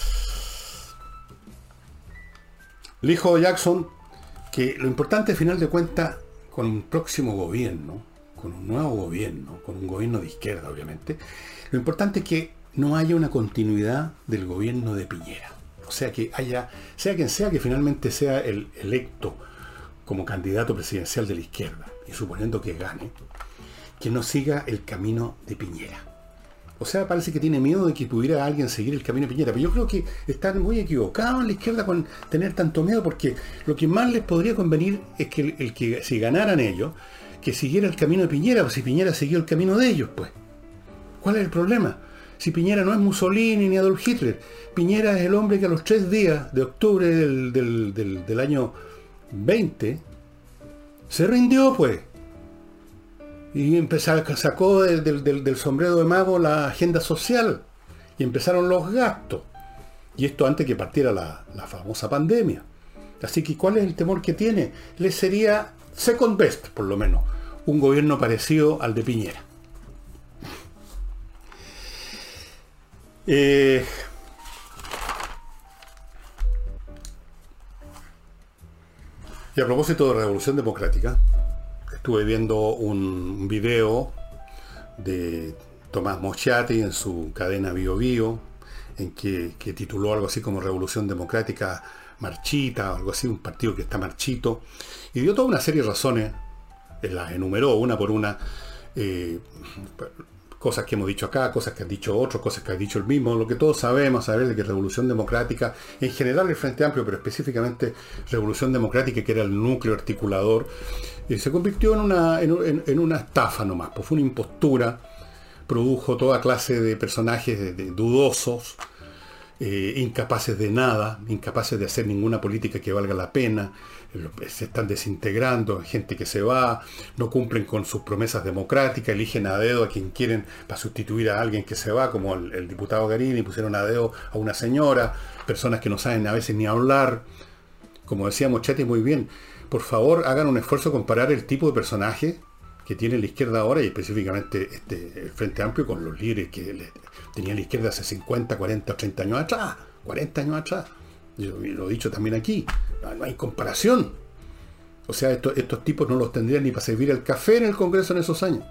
Le dijo Jackson que lo importante, al final de cuentas, con un próximo gobierno, con un nuevo gobierno, con un gobierno de izquierda, obviamente, lo importante es que no haya una continuidad del gobierno de Piñera. O sea, que haya, sea quien sea que finalmente sea el electo como candidato presidencial de la izquierda, y suponiendo que gane, que no siga el camino de Piñera. O sea, parece que tiene miedo de que pudiera alguien seguir el camino de Piñera. Pero yo creo que están muy equivocados en la izquierda con tener tanto miedo, porque lo que más les podría convenir es que el que si ganaran ellos, que siguiera el camino de Piñera, pues si Piñera siguió el camino de ellos, pues. ¿Cuál es el problema? Si Piñera no es Mussolini ni Adolf Hitler, Piñera es el hombre que a los 3 días de octubre del año 20 se rindió, pues. Y sacó del sombrero de mago la agenda social. Y empezaron los gastos. Y esto antes que partiera la famosa pandemia. Así que, ¿cuál es el temor que tiene? Le sería second best, por lo menos, un gobierno parecido al de Piñera. Y a propósito de Revolución Democrática, estuve viendo un video de Tomás Moschati en su cadena Bio Bio, en que tituló algo así como Revolución Democrática marchita, o algo así, un partido que está marchito, y dio toda una serie de razones, las enumeró una por una, cosas que hemos dicho acá, cosas que han dicho otros, cosas que ha dicho el mismo, lo que todos sabemos, saber de que Revolución Democrática, en general el Frente Amplio, pero específicamente Revolución Democrática, que era el núcleo articulador, se convirtió en una estafa nomás, pues fue una impostura, produjo toda clase de personajes dudosos, incapaces de nada, incapaces de hacer ninguna política que valga la pena, se están desintegrando, gente que se va, no cumplen con sus promesas democráticas, eligen a dedo a quien quieren para sustituir a alguien que se va, como el diputado Garini, pusieron a dedo a una señora, personas que no saben a veces ni hablar. Como decía Moschetti muy bien, por favor hagan un esfuerzo a comparar el tipo de personaje que tiene la izquierda ahora, y específicamente el Frente Amplio, con los líderes que tenía la izquierda hace 50, 40 o 30 años atrás, 40 años atrás. Yo lo he dicho también aquí, no hay comparación. O sea, estos tipos no los tendrían ni para servir el café en el Congreso en esos años.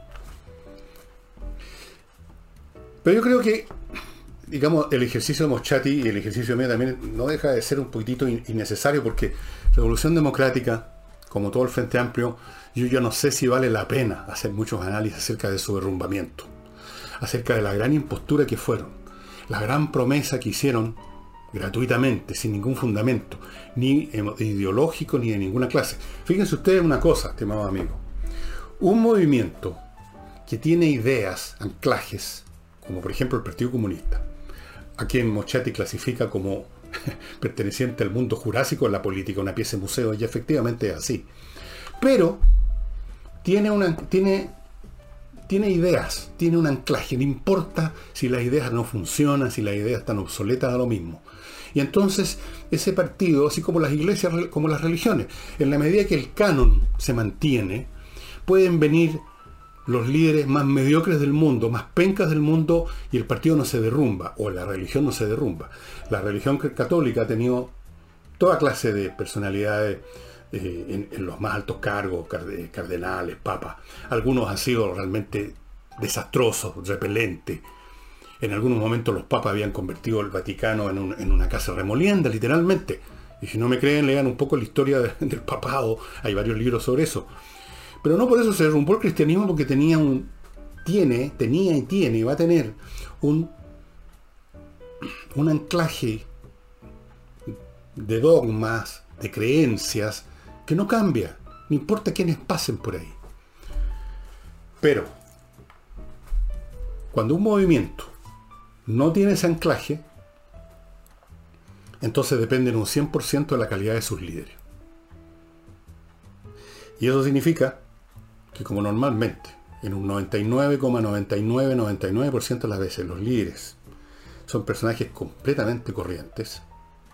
Pero yo creo que, digamos, el ejercicio de Moschati y el ejercicio mío también no deja de ser un poquitito innecesario, porque Revolución Democrática, como todo el Frente Amplio, yo ya no sé si vale la pena hacer muchos análisis acerca de su derrumbamiento, acerca de la gran impostura que fueron, la gran promesa que hicieron gratuitamente, sin ningún fundamento, ni ideológico ni de ninguna clase. Fíjense ustedes una cosa, estimados amigos. Un movimiento que tiene ideas, anclajes, como por ejemplo el Partido Comunista, a quien Moschati clasifica como perteneciente al mundo jurásico en la política, una pieza de museo, y efectivamente es así. Pero tiene ideas, tiene un anclaje, no importa si las ideas no funcionan, si las ideas están obsoletas, da lo mismo. Y entonces ese partido, así como las iglesias, como las religiones, en la medida que el canon se mantiene, pueden venir los líderes más mediocres del mundo, más pencas del mundo, y el partido no se derrumba, o la religión no se derrumba. La religión católica ha tenido toda clase de personalidades en los más altos cargos, cardenales, papas. Algunos han sido realmente desastrosos, repelentes. En algunos momentos los papas habían convertido el Vaticano en una casa remolienda, literalmente. Y si no me creen, lean un poco la historia del papado. Hay varios libros sobre eso. Pero no por eso se derrumbó el cristianismo, porque tenía y tiene y va a tener un anclaje de dogmas, de creencias, que no cambia, no importa quiénes pasen por ahí. Pero, cuando un movimiento no tiene ese anclaje, entonces depende en un 100% de la calidad de sus líderes. Y eso significa que, como normalmente, en un 99,99% de las veces los líderes son personajes completamente corrientes,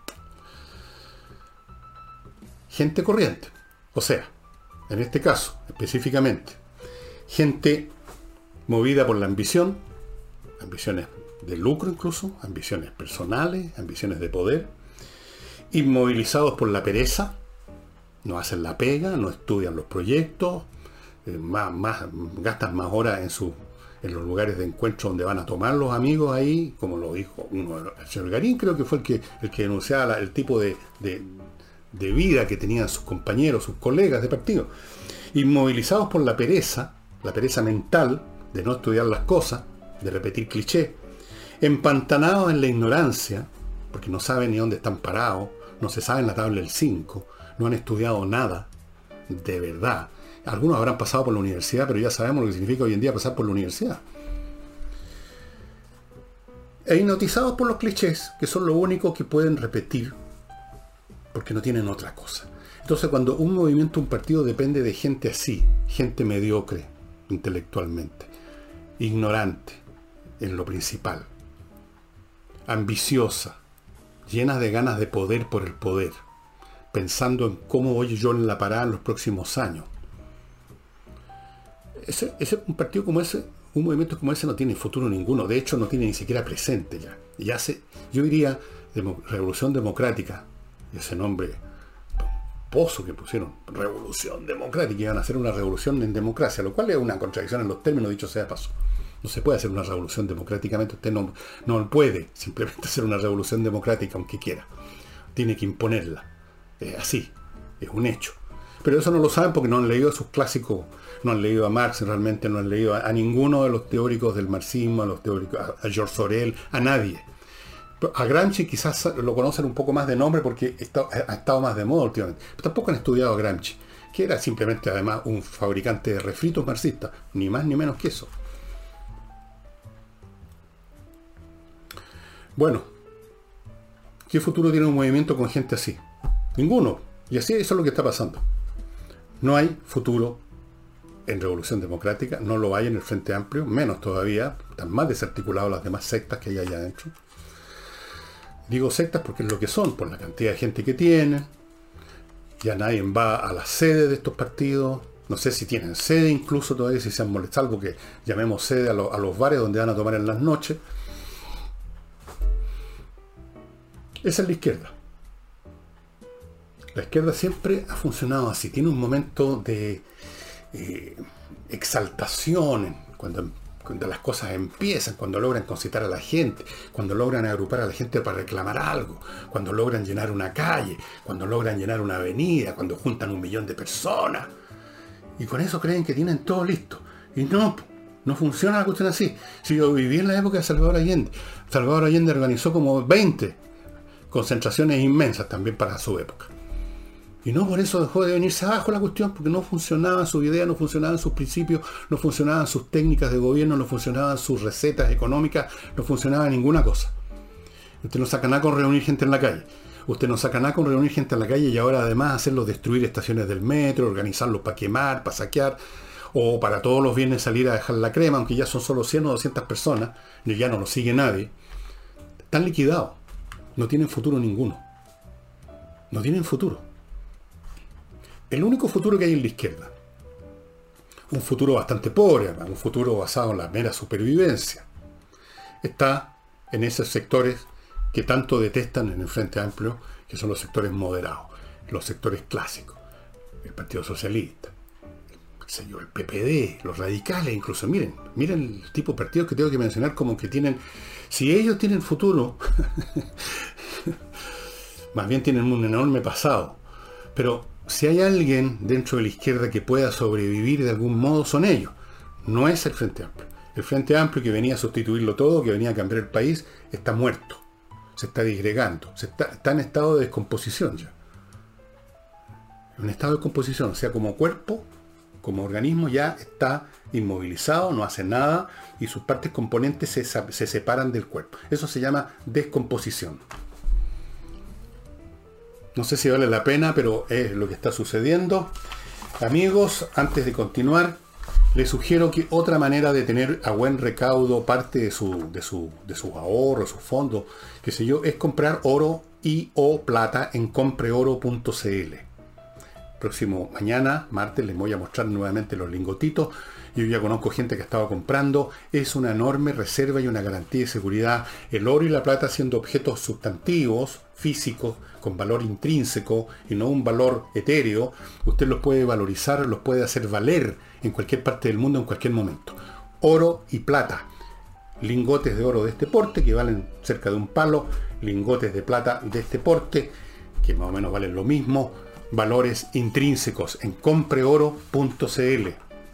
gente corriente, o sea, en este caso, específicamente, gente movida por la ambición, ambiciones de lucro incluso, ambiciones personales, ambiciones de poder, inmovilizados por la pereza, no hacen la pega, no estudian los proyectos, gastan más horas en los lugares de encuentro donde van a tomar los amigos ahí, como lo dijo el señor Garín, creo que fue el que denunciaba el tipo de vida que tenían sus compañeros, sus colegas de partido. Inmovilizados por la pereza mental de no estudiar las cosas, de repetir clichés, empantanados en la ignorancia, porque no saben ni dónde están parados, no se saben la tabla del 5, no han estudiado nada, de verdad. Algunos habrán pasado por la universidad, pero ya sabemos lo que significa hoy en día pasar por la universidad. E hipnotizados por los clichés, que son lo único que pueden repetir, porque no tienen otra cosa. Entonces, cuando un movimiento, un partido depende de gente así, gente mediocre intelectualmente, ignorante en lo principal, ambiciosa, llena de ganas de poder por el poder, pensando en cómo voy yo en la parada en los próximos años. Un partido como ese, un movimiento como ese no tiene futuro ninguno. De hecho, no tiene ni siquiera presente ya. Yo diría Revolución Democrática, ese nombre pozo que pusieron, Revolución Democrática, iban a hacer una revolución en democracia, lo cual es una contradicción en los términos, dicho sea de paso. No se puede hacer una revolución democráticamente, usted no puede simplemente hacer una revolución democrática aunque quiera. Tiene que imponerla. Así, es un hecho. Pero eso no lo saben porque no han leído sus clásicos, no han leído a Marx, realmente no han leído a ninguno de los teóricos del marxismo, a George Sorel, a nadie. A Gramsci quizás lo conocen un poco más de nombre porque ha estado más de moda últimamente. Pero tampoco han estudiado a Gramsci, que era simplemente además un fabricante de refritos marxistas, ni más ni menos que eso. Bueno, ¿qué futuro tiene un movimiento con gente así? Ninguno. Y así eso es lo que está pasando. No hay futuro en Revolución Democrática, no lo hay en el Frente Amplio, menos todavía, están más desarticulados las demás sectas que hay allá adentro. Digo sectas porque es lo que son, por la cantidad de gente que tienen. Ya nadie va a la sede de estos partidos. No sé si tienen sede incluso todavía, si se han molestado, algo que llamemos sede a los bares donde van a tomar en las noches. Esa es la izquierda. La izquierda siempre ha funcionado así. Tiene un momento de exaltación cuando las cosas empiezan, cuando logran concitar a la gente, cuando logran agrupar a la gente para reclamar algo, cuando logran llenar una calle, cuando logran llenar una avenida, cuando juntan 1 millón de personas. Y con eso creen que tienen todo listo. Y no funciona la cuestión así. Si yo viví en la época de Salvador Allende organizó como 20 concentraciones inmensas también para su época. Y no por eso dejó de venirse abajo la cuestión, porque no funcionaban sus ideas, no funcionaban sus principios, no funcionaban sus técnicas de gobierno, no funcionaban sus recetas económicas, no funcionaba ninguna cosa. Usted no saca nada con reunir gente en la calle. Usted no saca nada con reunir gente en la calle y ahora además hacerlos destruir estaciones del metro, organizarlos para quemar, para saquear, o para todos los viernes salir a dejar la crema, aunque ya son solo 100 o 200 personas, y ya no lo sigue nadie. Están liquidados. No tienen futuro ninguno. No tienen futuro. El único futuro que hay en la izquierda, un futuro bastante pobre, un futuro basado en la mera supervivencia, está en esos sectores que tanto detestan en el Frente Amplio, que son los sectores moderados, los sectores clásicos, el Partido Socialista, qué sé yo, el PPD, los radicales incluso. Miren el tipo de partidos que tengo que mencionar como que tienen, si ellos tienen futuro, más bien tienen un enorme pasado. Pero si hay alguien dentro de la izquierda que pueda sobrevivir de algún modo, son ellos. No es el Frente Amplio. El Frente Amplio, que venía a sustituirlo todo, que venía a cambiar el país, está muerto. Se está disgregando. Está en estado de descomposición ya. En estado de descomposición. O sea, como cuerpo, como organismo, ya está inmovilizado, no hace nada, y sus partes componentes se separan del cuerpo. Eso se llama descomposición. No sé si vale la pena, pero es lo que está sucediendo. Amigos, antes de continuar, les sugiero que otra manera de tener a buen recaudo parte de sus ahorros, sus fondos, qué sé yo, es comprar oro y o plata en compreoro.cl. Próximo mañana, martes, les voy a mostrar nuevamente los lingotitos. Yo ya conozco gente que estaba comprando. Es una enorme reserva y una garantía de seguridad. El oro y la plata siendo objetos sustantivos, físicos, con valor intrínseco y no un valor etéreo, usted los puede valorizar, los puede hacer valer en cualquier parte del mundo en cualquier momento. Oro y plata. Lingotes de oro de este porte, que valen cerca de un palo. Lingotes de plata de este porte, que más o menos valen lo mismo. Valores intrínsecos en compreoro.cl.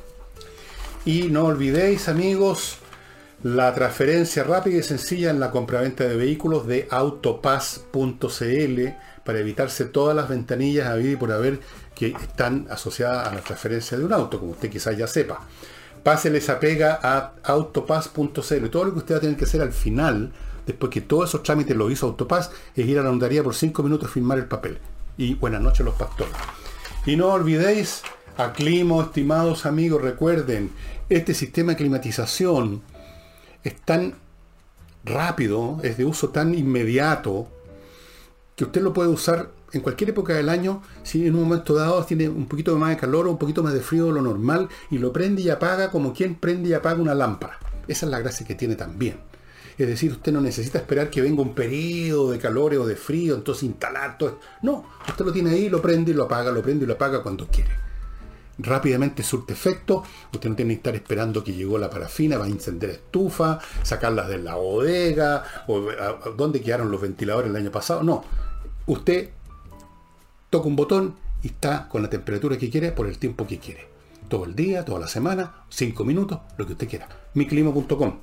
Y no olvidéis, amigos, la transferencia rápida y sencilla en la compraventa de vehículos de autopass.cl para evitarse todas las ventanillas a y por haber que están asociadas a la transferencia de un auto, como usted quizás ya sepa. Pásele esa pega a autopass.cl. Todo lo que usted va a tener que hacer al final, después que todos esos trámites los hizo Autopass, es ir a la notaría por 5 minutos y firmar el papel. Y buenas noches los pastores. Y no olvidéis, Aclimo, estimados amigos, recuerden, este sistema de climatización es tan rápido, es de uso tan inmediato, que usted lo puede usar en cualquier época del año, si en un momento dado tiene un poquito más de calor o un poquito más de frío de lo normal, y lo prende y apaga como quien prende y apaga una lámpara. Esa es la gracia que tiene también. Es decir, usted no necesita esperar que venga un periodo de calor o de frío, entonces instalar todo. No, usted lo tiene ahí, lo prende y lo apaga, lo prende y lo apaga cuando quiere. Rápidamente surte efecto, usted no tiene que estar esperando que llegó la parafina, va a encender estufa, sacarlas de la bodega, o dónde quedaron los ventiladores el año pasado. No, usted toca un botón y está con la temperatura que quiere por el tiempo que quiere. Todo el día, toda la semana, 5 minutos, lo que usted quiera. miclima.com.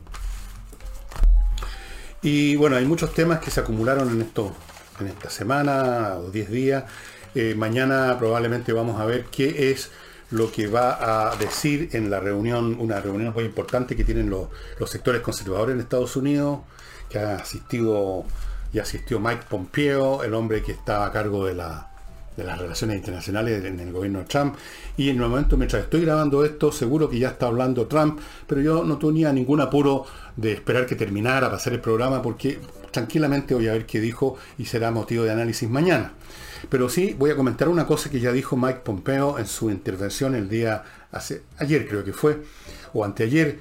Y bueno, hay muchos temas que se acumularon en esta semana o 10 días. Mañana probablemente vamos a ver qué es lo que va a decir en la reunión, una reunión muy importante que tienen los sectores conservadores en Estados Unidos, que asistió Mike Pompeo, el hombre que está a cargo de las relaciones internacionales en el gobierno de Trump. Y en el momento, mientras estoy grabando esto, seguro que ya está hablando Trump, pero yo no tenía ningún apuro de esperar que terminara para hacer el programa, porque tranquilamente voy a ver qué dijo y será motivo de análisis mañana. Pero sí voy a comentar una cosa que ya dijo Mike Pompeo en su intervención ayer creo que fue, o anteayer,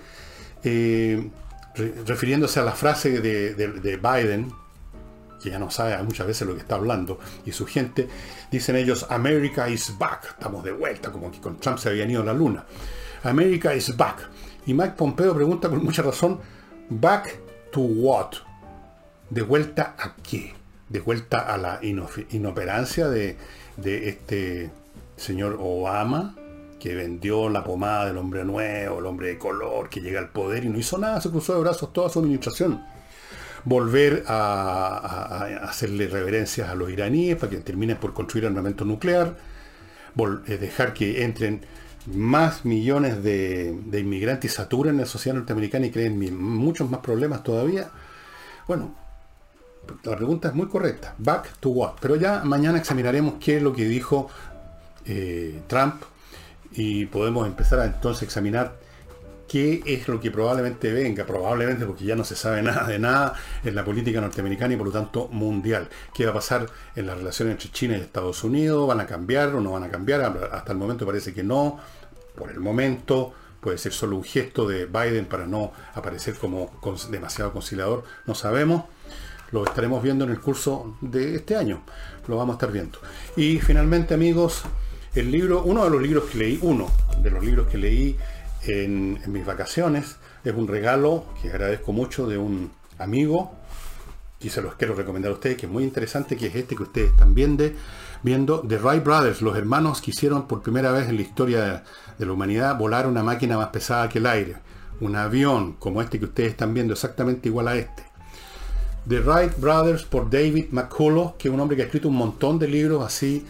refiriéndose a la frase de Biden, que ya no sabe muchas veces lo que está hablando, y su gente, dicen ellos, America is back, estamos de vuelta, como que con Trump se habían ido a la luna. America is back. Y Mike Pompeo pregunta con mucha razón, ¿back to what? ¿De vuelta a qué? ¿De vuelta a la inoperancia de este señor Obama, que vendió la pomada del hombre nuevo, el hombre de color, que llega al poder y no hizo nada, se cruzó de brazos toda su administración? Volver a hacerle reverencias a los iraníes para que terminen por construir armamento nuclear, dejar que entren más millones de inmigrantes y saturen la sociedad norteamericana y creen muchos más problemas todavía. Bueno, la pregunta es muy correcta. Back to what? Pero ya mañana examinaremos qué es lo que dijo Trump y podemos empezar a entonces examinar qué es lo que probablemente venga, probablemente porque ya no se sabe nada de nada en la política norteamericana y por lo tanto mundial. ¿Qué va a pasar en las relaciones entre China y Estados Unidos? ¿Van a cambiar o no van a cambiar? Hasta el momento parece que no. Por el momento puede ser solo un gesto de Biden para no aparecer como demasiado conciliador. No sabemos. Lo estaremos viendo en el curso de este año. Lo vamos a estar viendo. Y finalmente, amigos, El libro, uno de los libros que leí en mis vacaciones, es un regalo que agradezco mucho de un amigo, y se los quiero recomendar a ustedes, que es muy interesante, que es este que ustedes están viendo, The Wright Brothers, los hermanos que hicieron por primera vez en la historia de la humanidad volar una máquina más pesada que el aire. Un avión como este que ustedes están viendo, exactamente igual a este. The Wright Brothers por David McCullough, que es un hombre que ha escrito un montón de libros así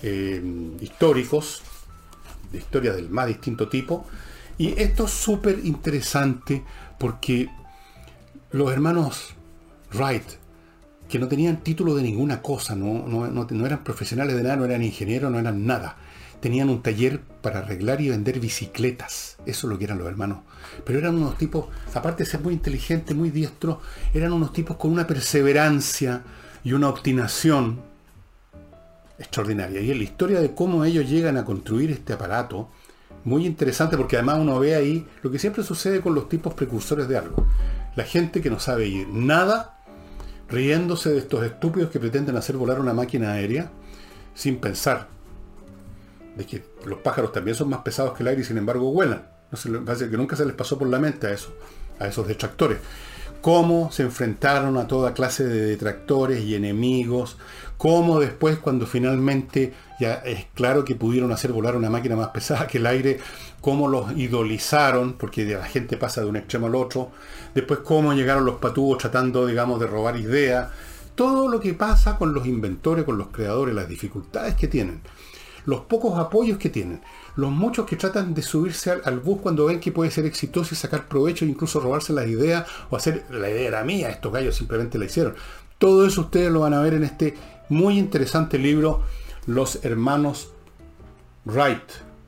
históricos, de historias del más distinto tipo. Y esto es súper interesante porque los hermanos Wright, que no tenían título de ninguna cosa, no eran profesionales de nada, no eran ingenieros, no eran nada. Tenían un taller para arreglar y vender bicicletas. Eso es lo que eran los hermanos. Pero eran unos tipos, aparte de ser muy inteligentes, muy diestros, eran unos tipos con una perseverancia y una obstinación extraordinaria. Y en la historia de cómo ellos llegan a construir este aparato, muy interesante, porque además uno ve ahí lo que siempre sucede con los tipos precursores de algo. La gente que no sabe ir nada, riéndose de estos estúpidos que pretenden hacer volar una máquina aérea, sin pensar de que los pájaros también son más pesados que el aire y sin embargo vuelan. Parece que nunca se les pasó por la mente a esos detractores. Cómo se enfrentaron a toda clase de detractores y enemigos, cómo después, cuando finalmente ya es claro que pudieron hacer volar una máquina más pesada que el aire, cómo los idolizaron, porque la gente pasa de un extremo al otro, después cómo llegaron los patúos tratando, digamos, de robar ideas, todo lo que pasa con los inventores, con los creadores, las dificultades que tienen, los pocos apoyos que tienen, los muchos que tratan de subirse al bus cuando ven que puede ser exitoso y sacar provecho, incluso robarse las ideas o hacer, la idea era mía, estos gallos simplemente la hicieron. Todo eso ustedes lo van a ver en este muy interesante libro, Los Hermanos Wright,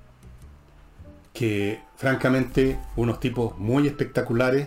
que francamente unos tipos muy espectaculares,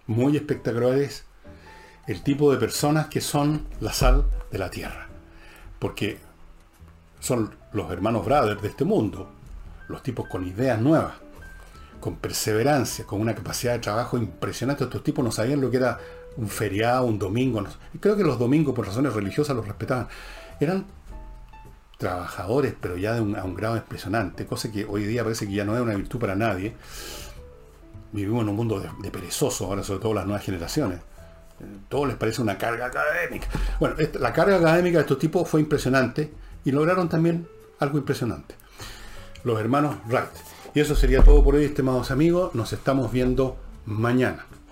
el tipo de personas que son la sal de la tierra, porque son los hermanos Brothers de este mundo, los tipos con ideas nuevas, con perseverancia, con una capacidad de trabajo impresionante. Estos tipos no sabían lo que era un feriado, un domingo. Creo que los domingos, por razones religiosas, los respetaban. Eran trabajadores, pero ya a un grado impresionante, cosa que hoy día parece que ya no es una virtud para nadie. Vivimos en un mundo de perezosos, ahora sobre todo las nuevas generaciones. Todo les parece una carga académica. Bueno, la carga académica de estos tipos fue impresionante y lograron también algo impresionante. Los hermanos Wright. Y eso sería todo por hoy, estimados amigos. Nos estamos viendo mañana.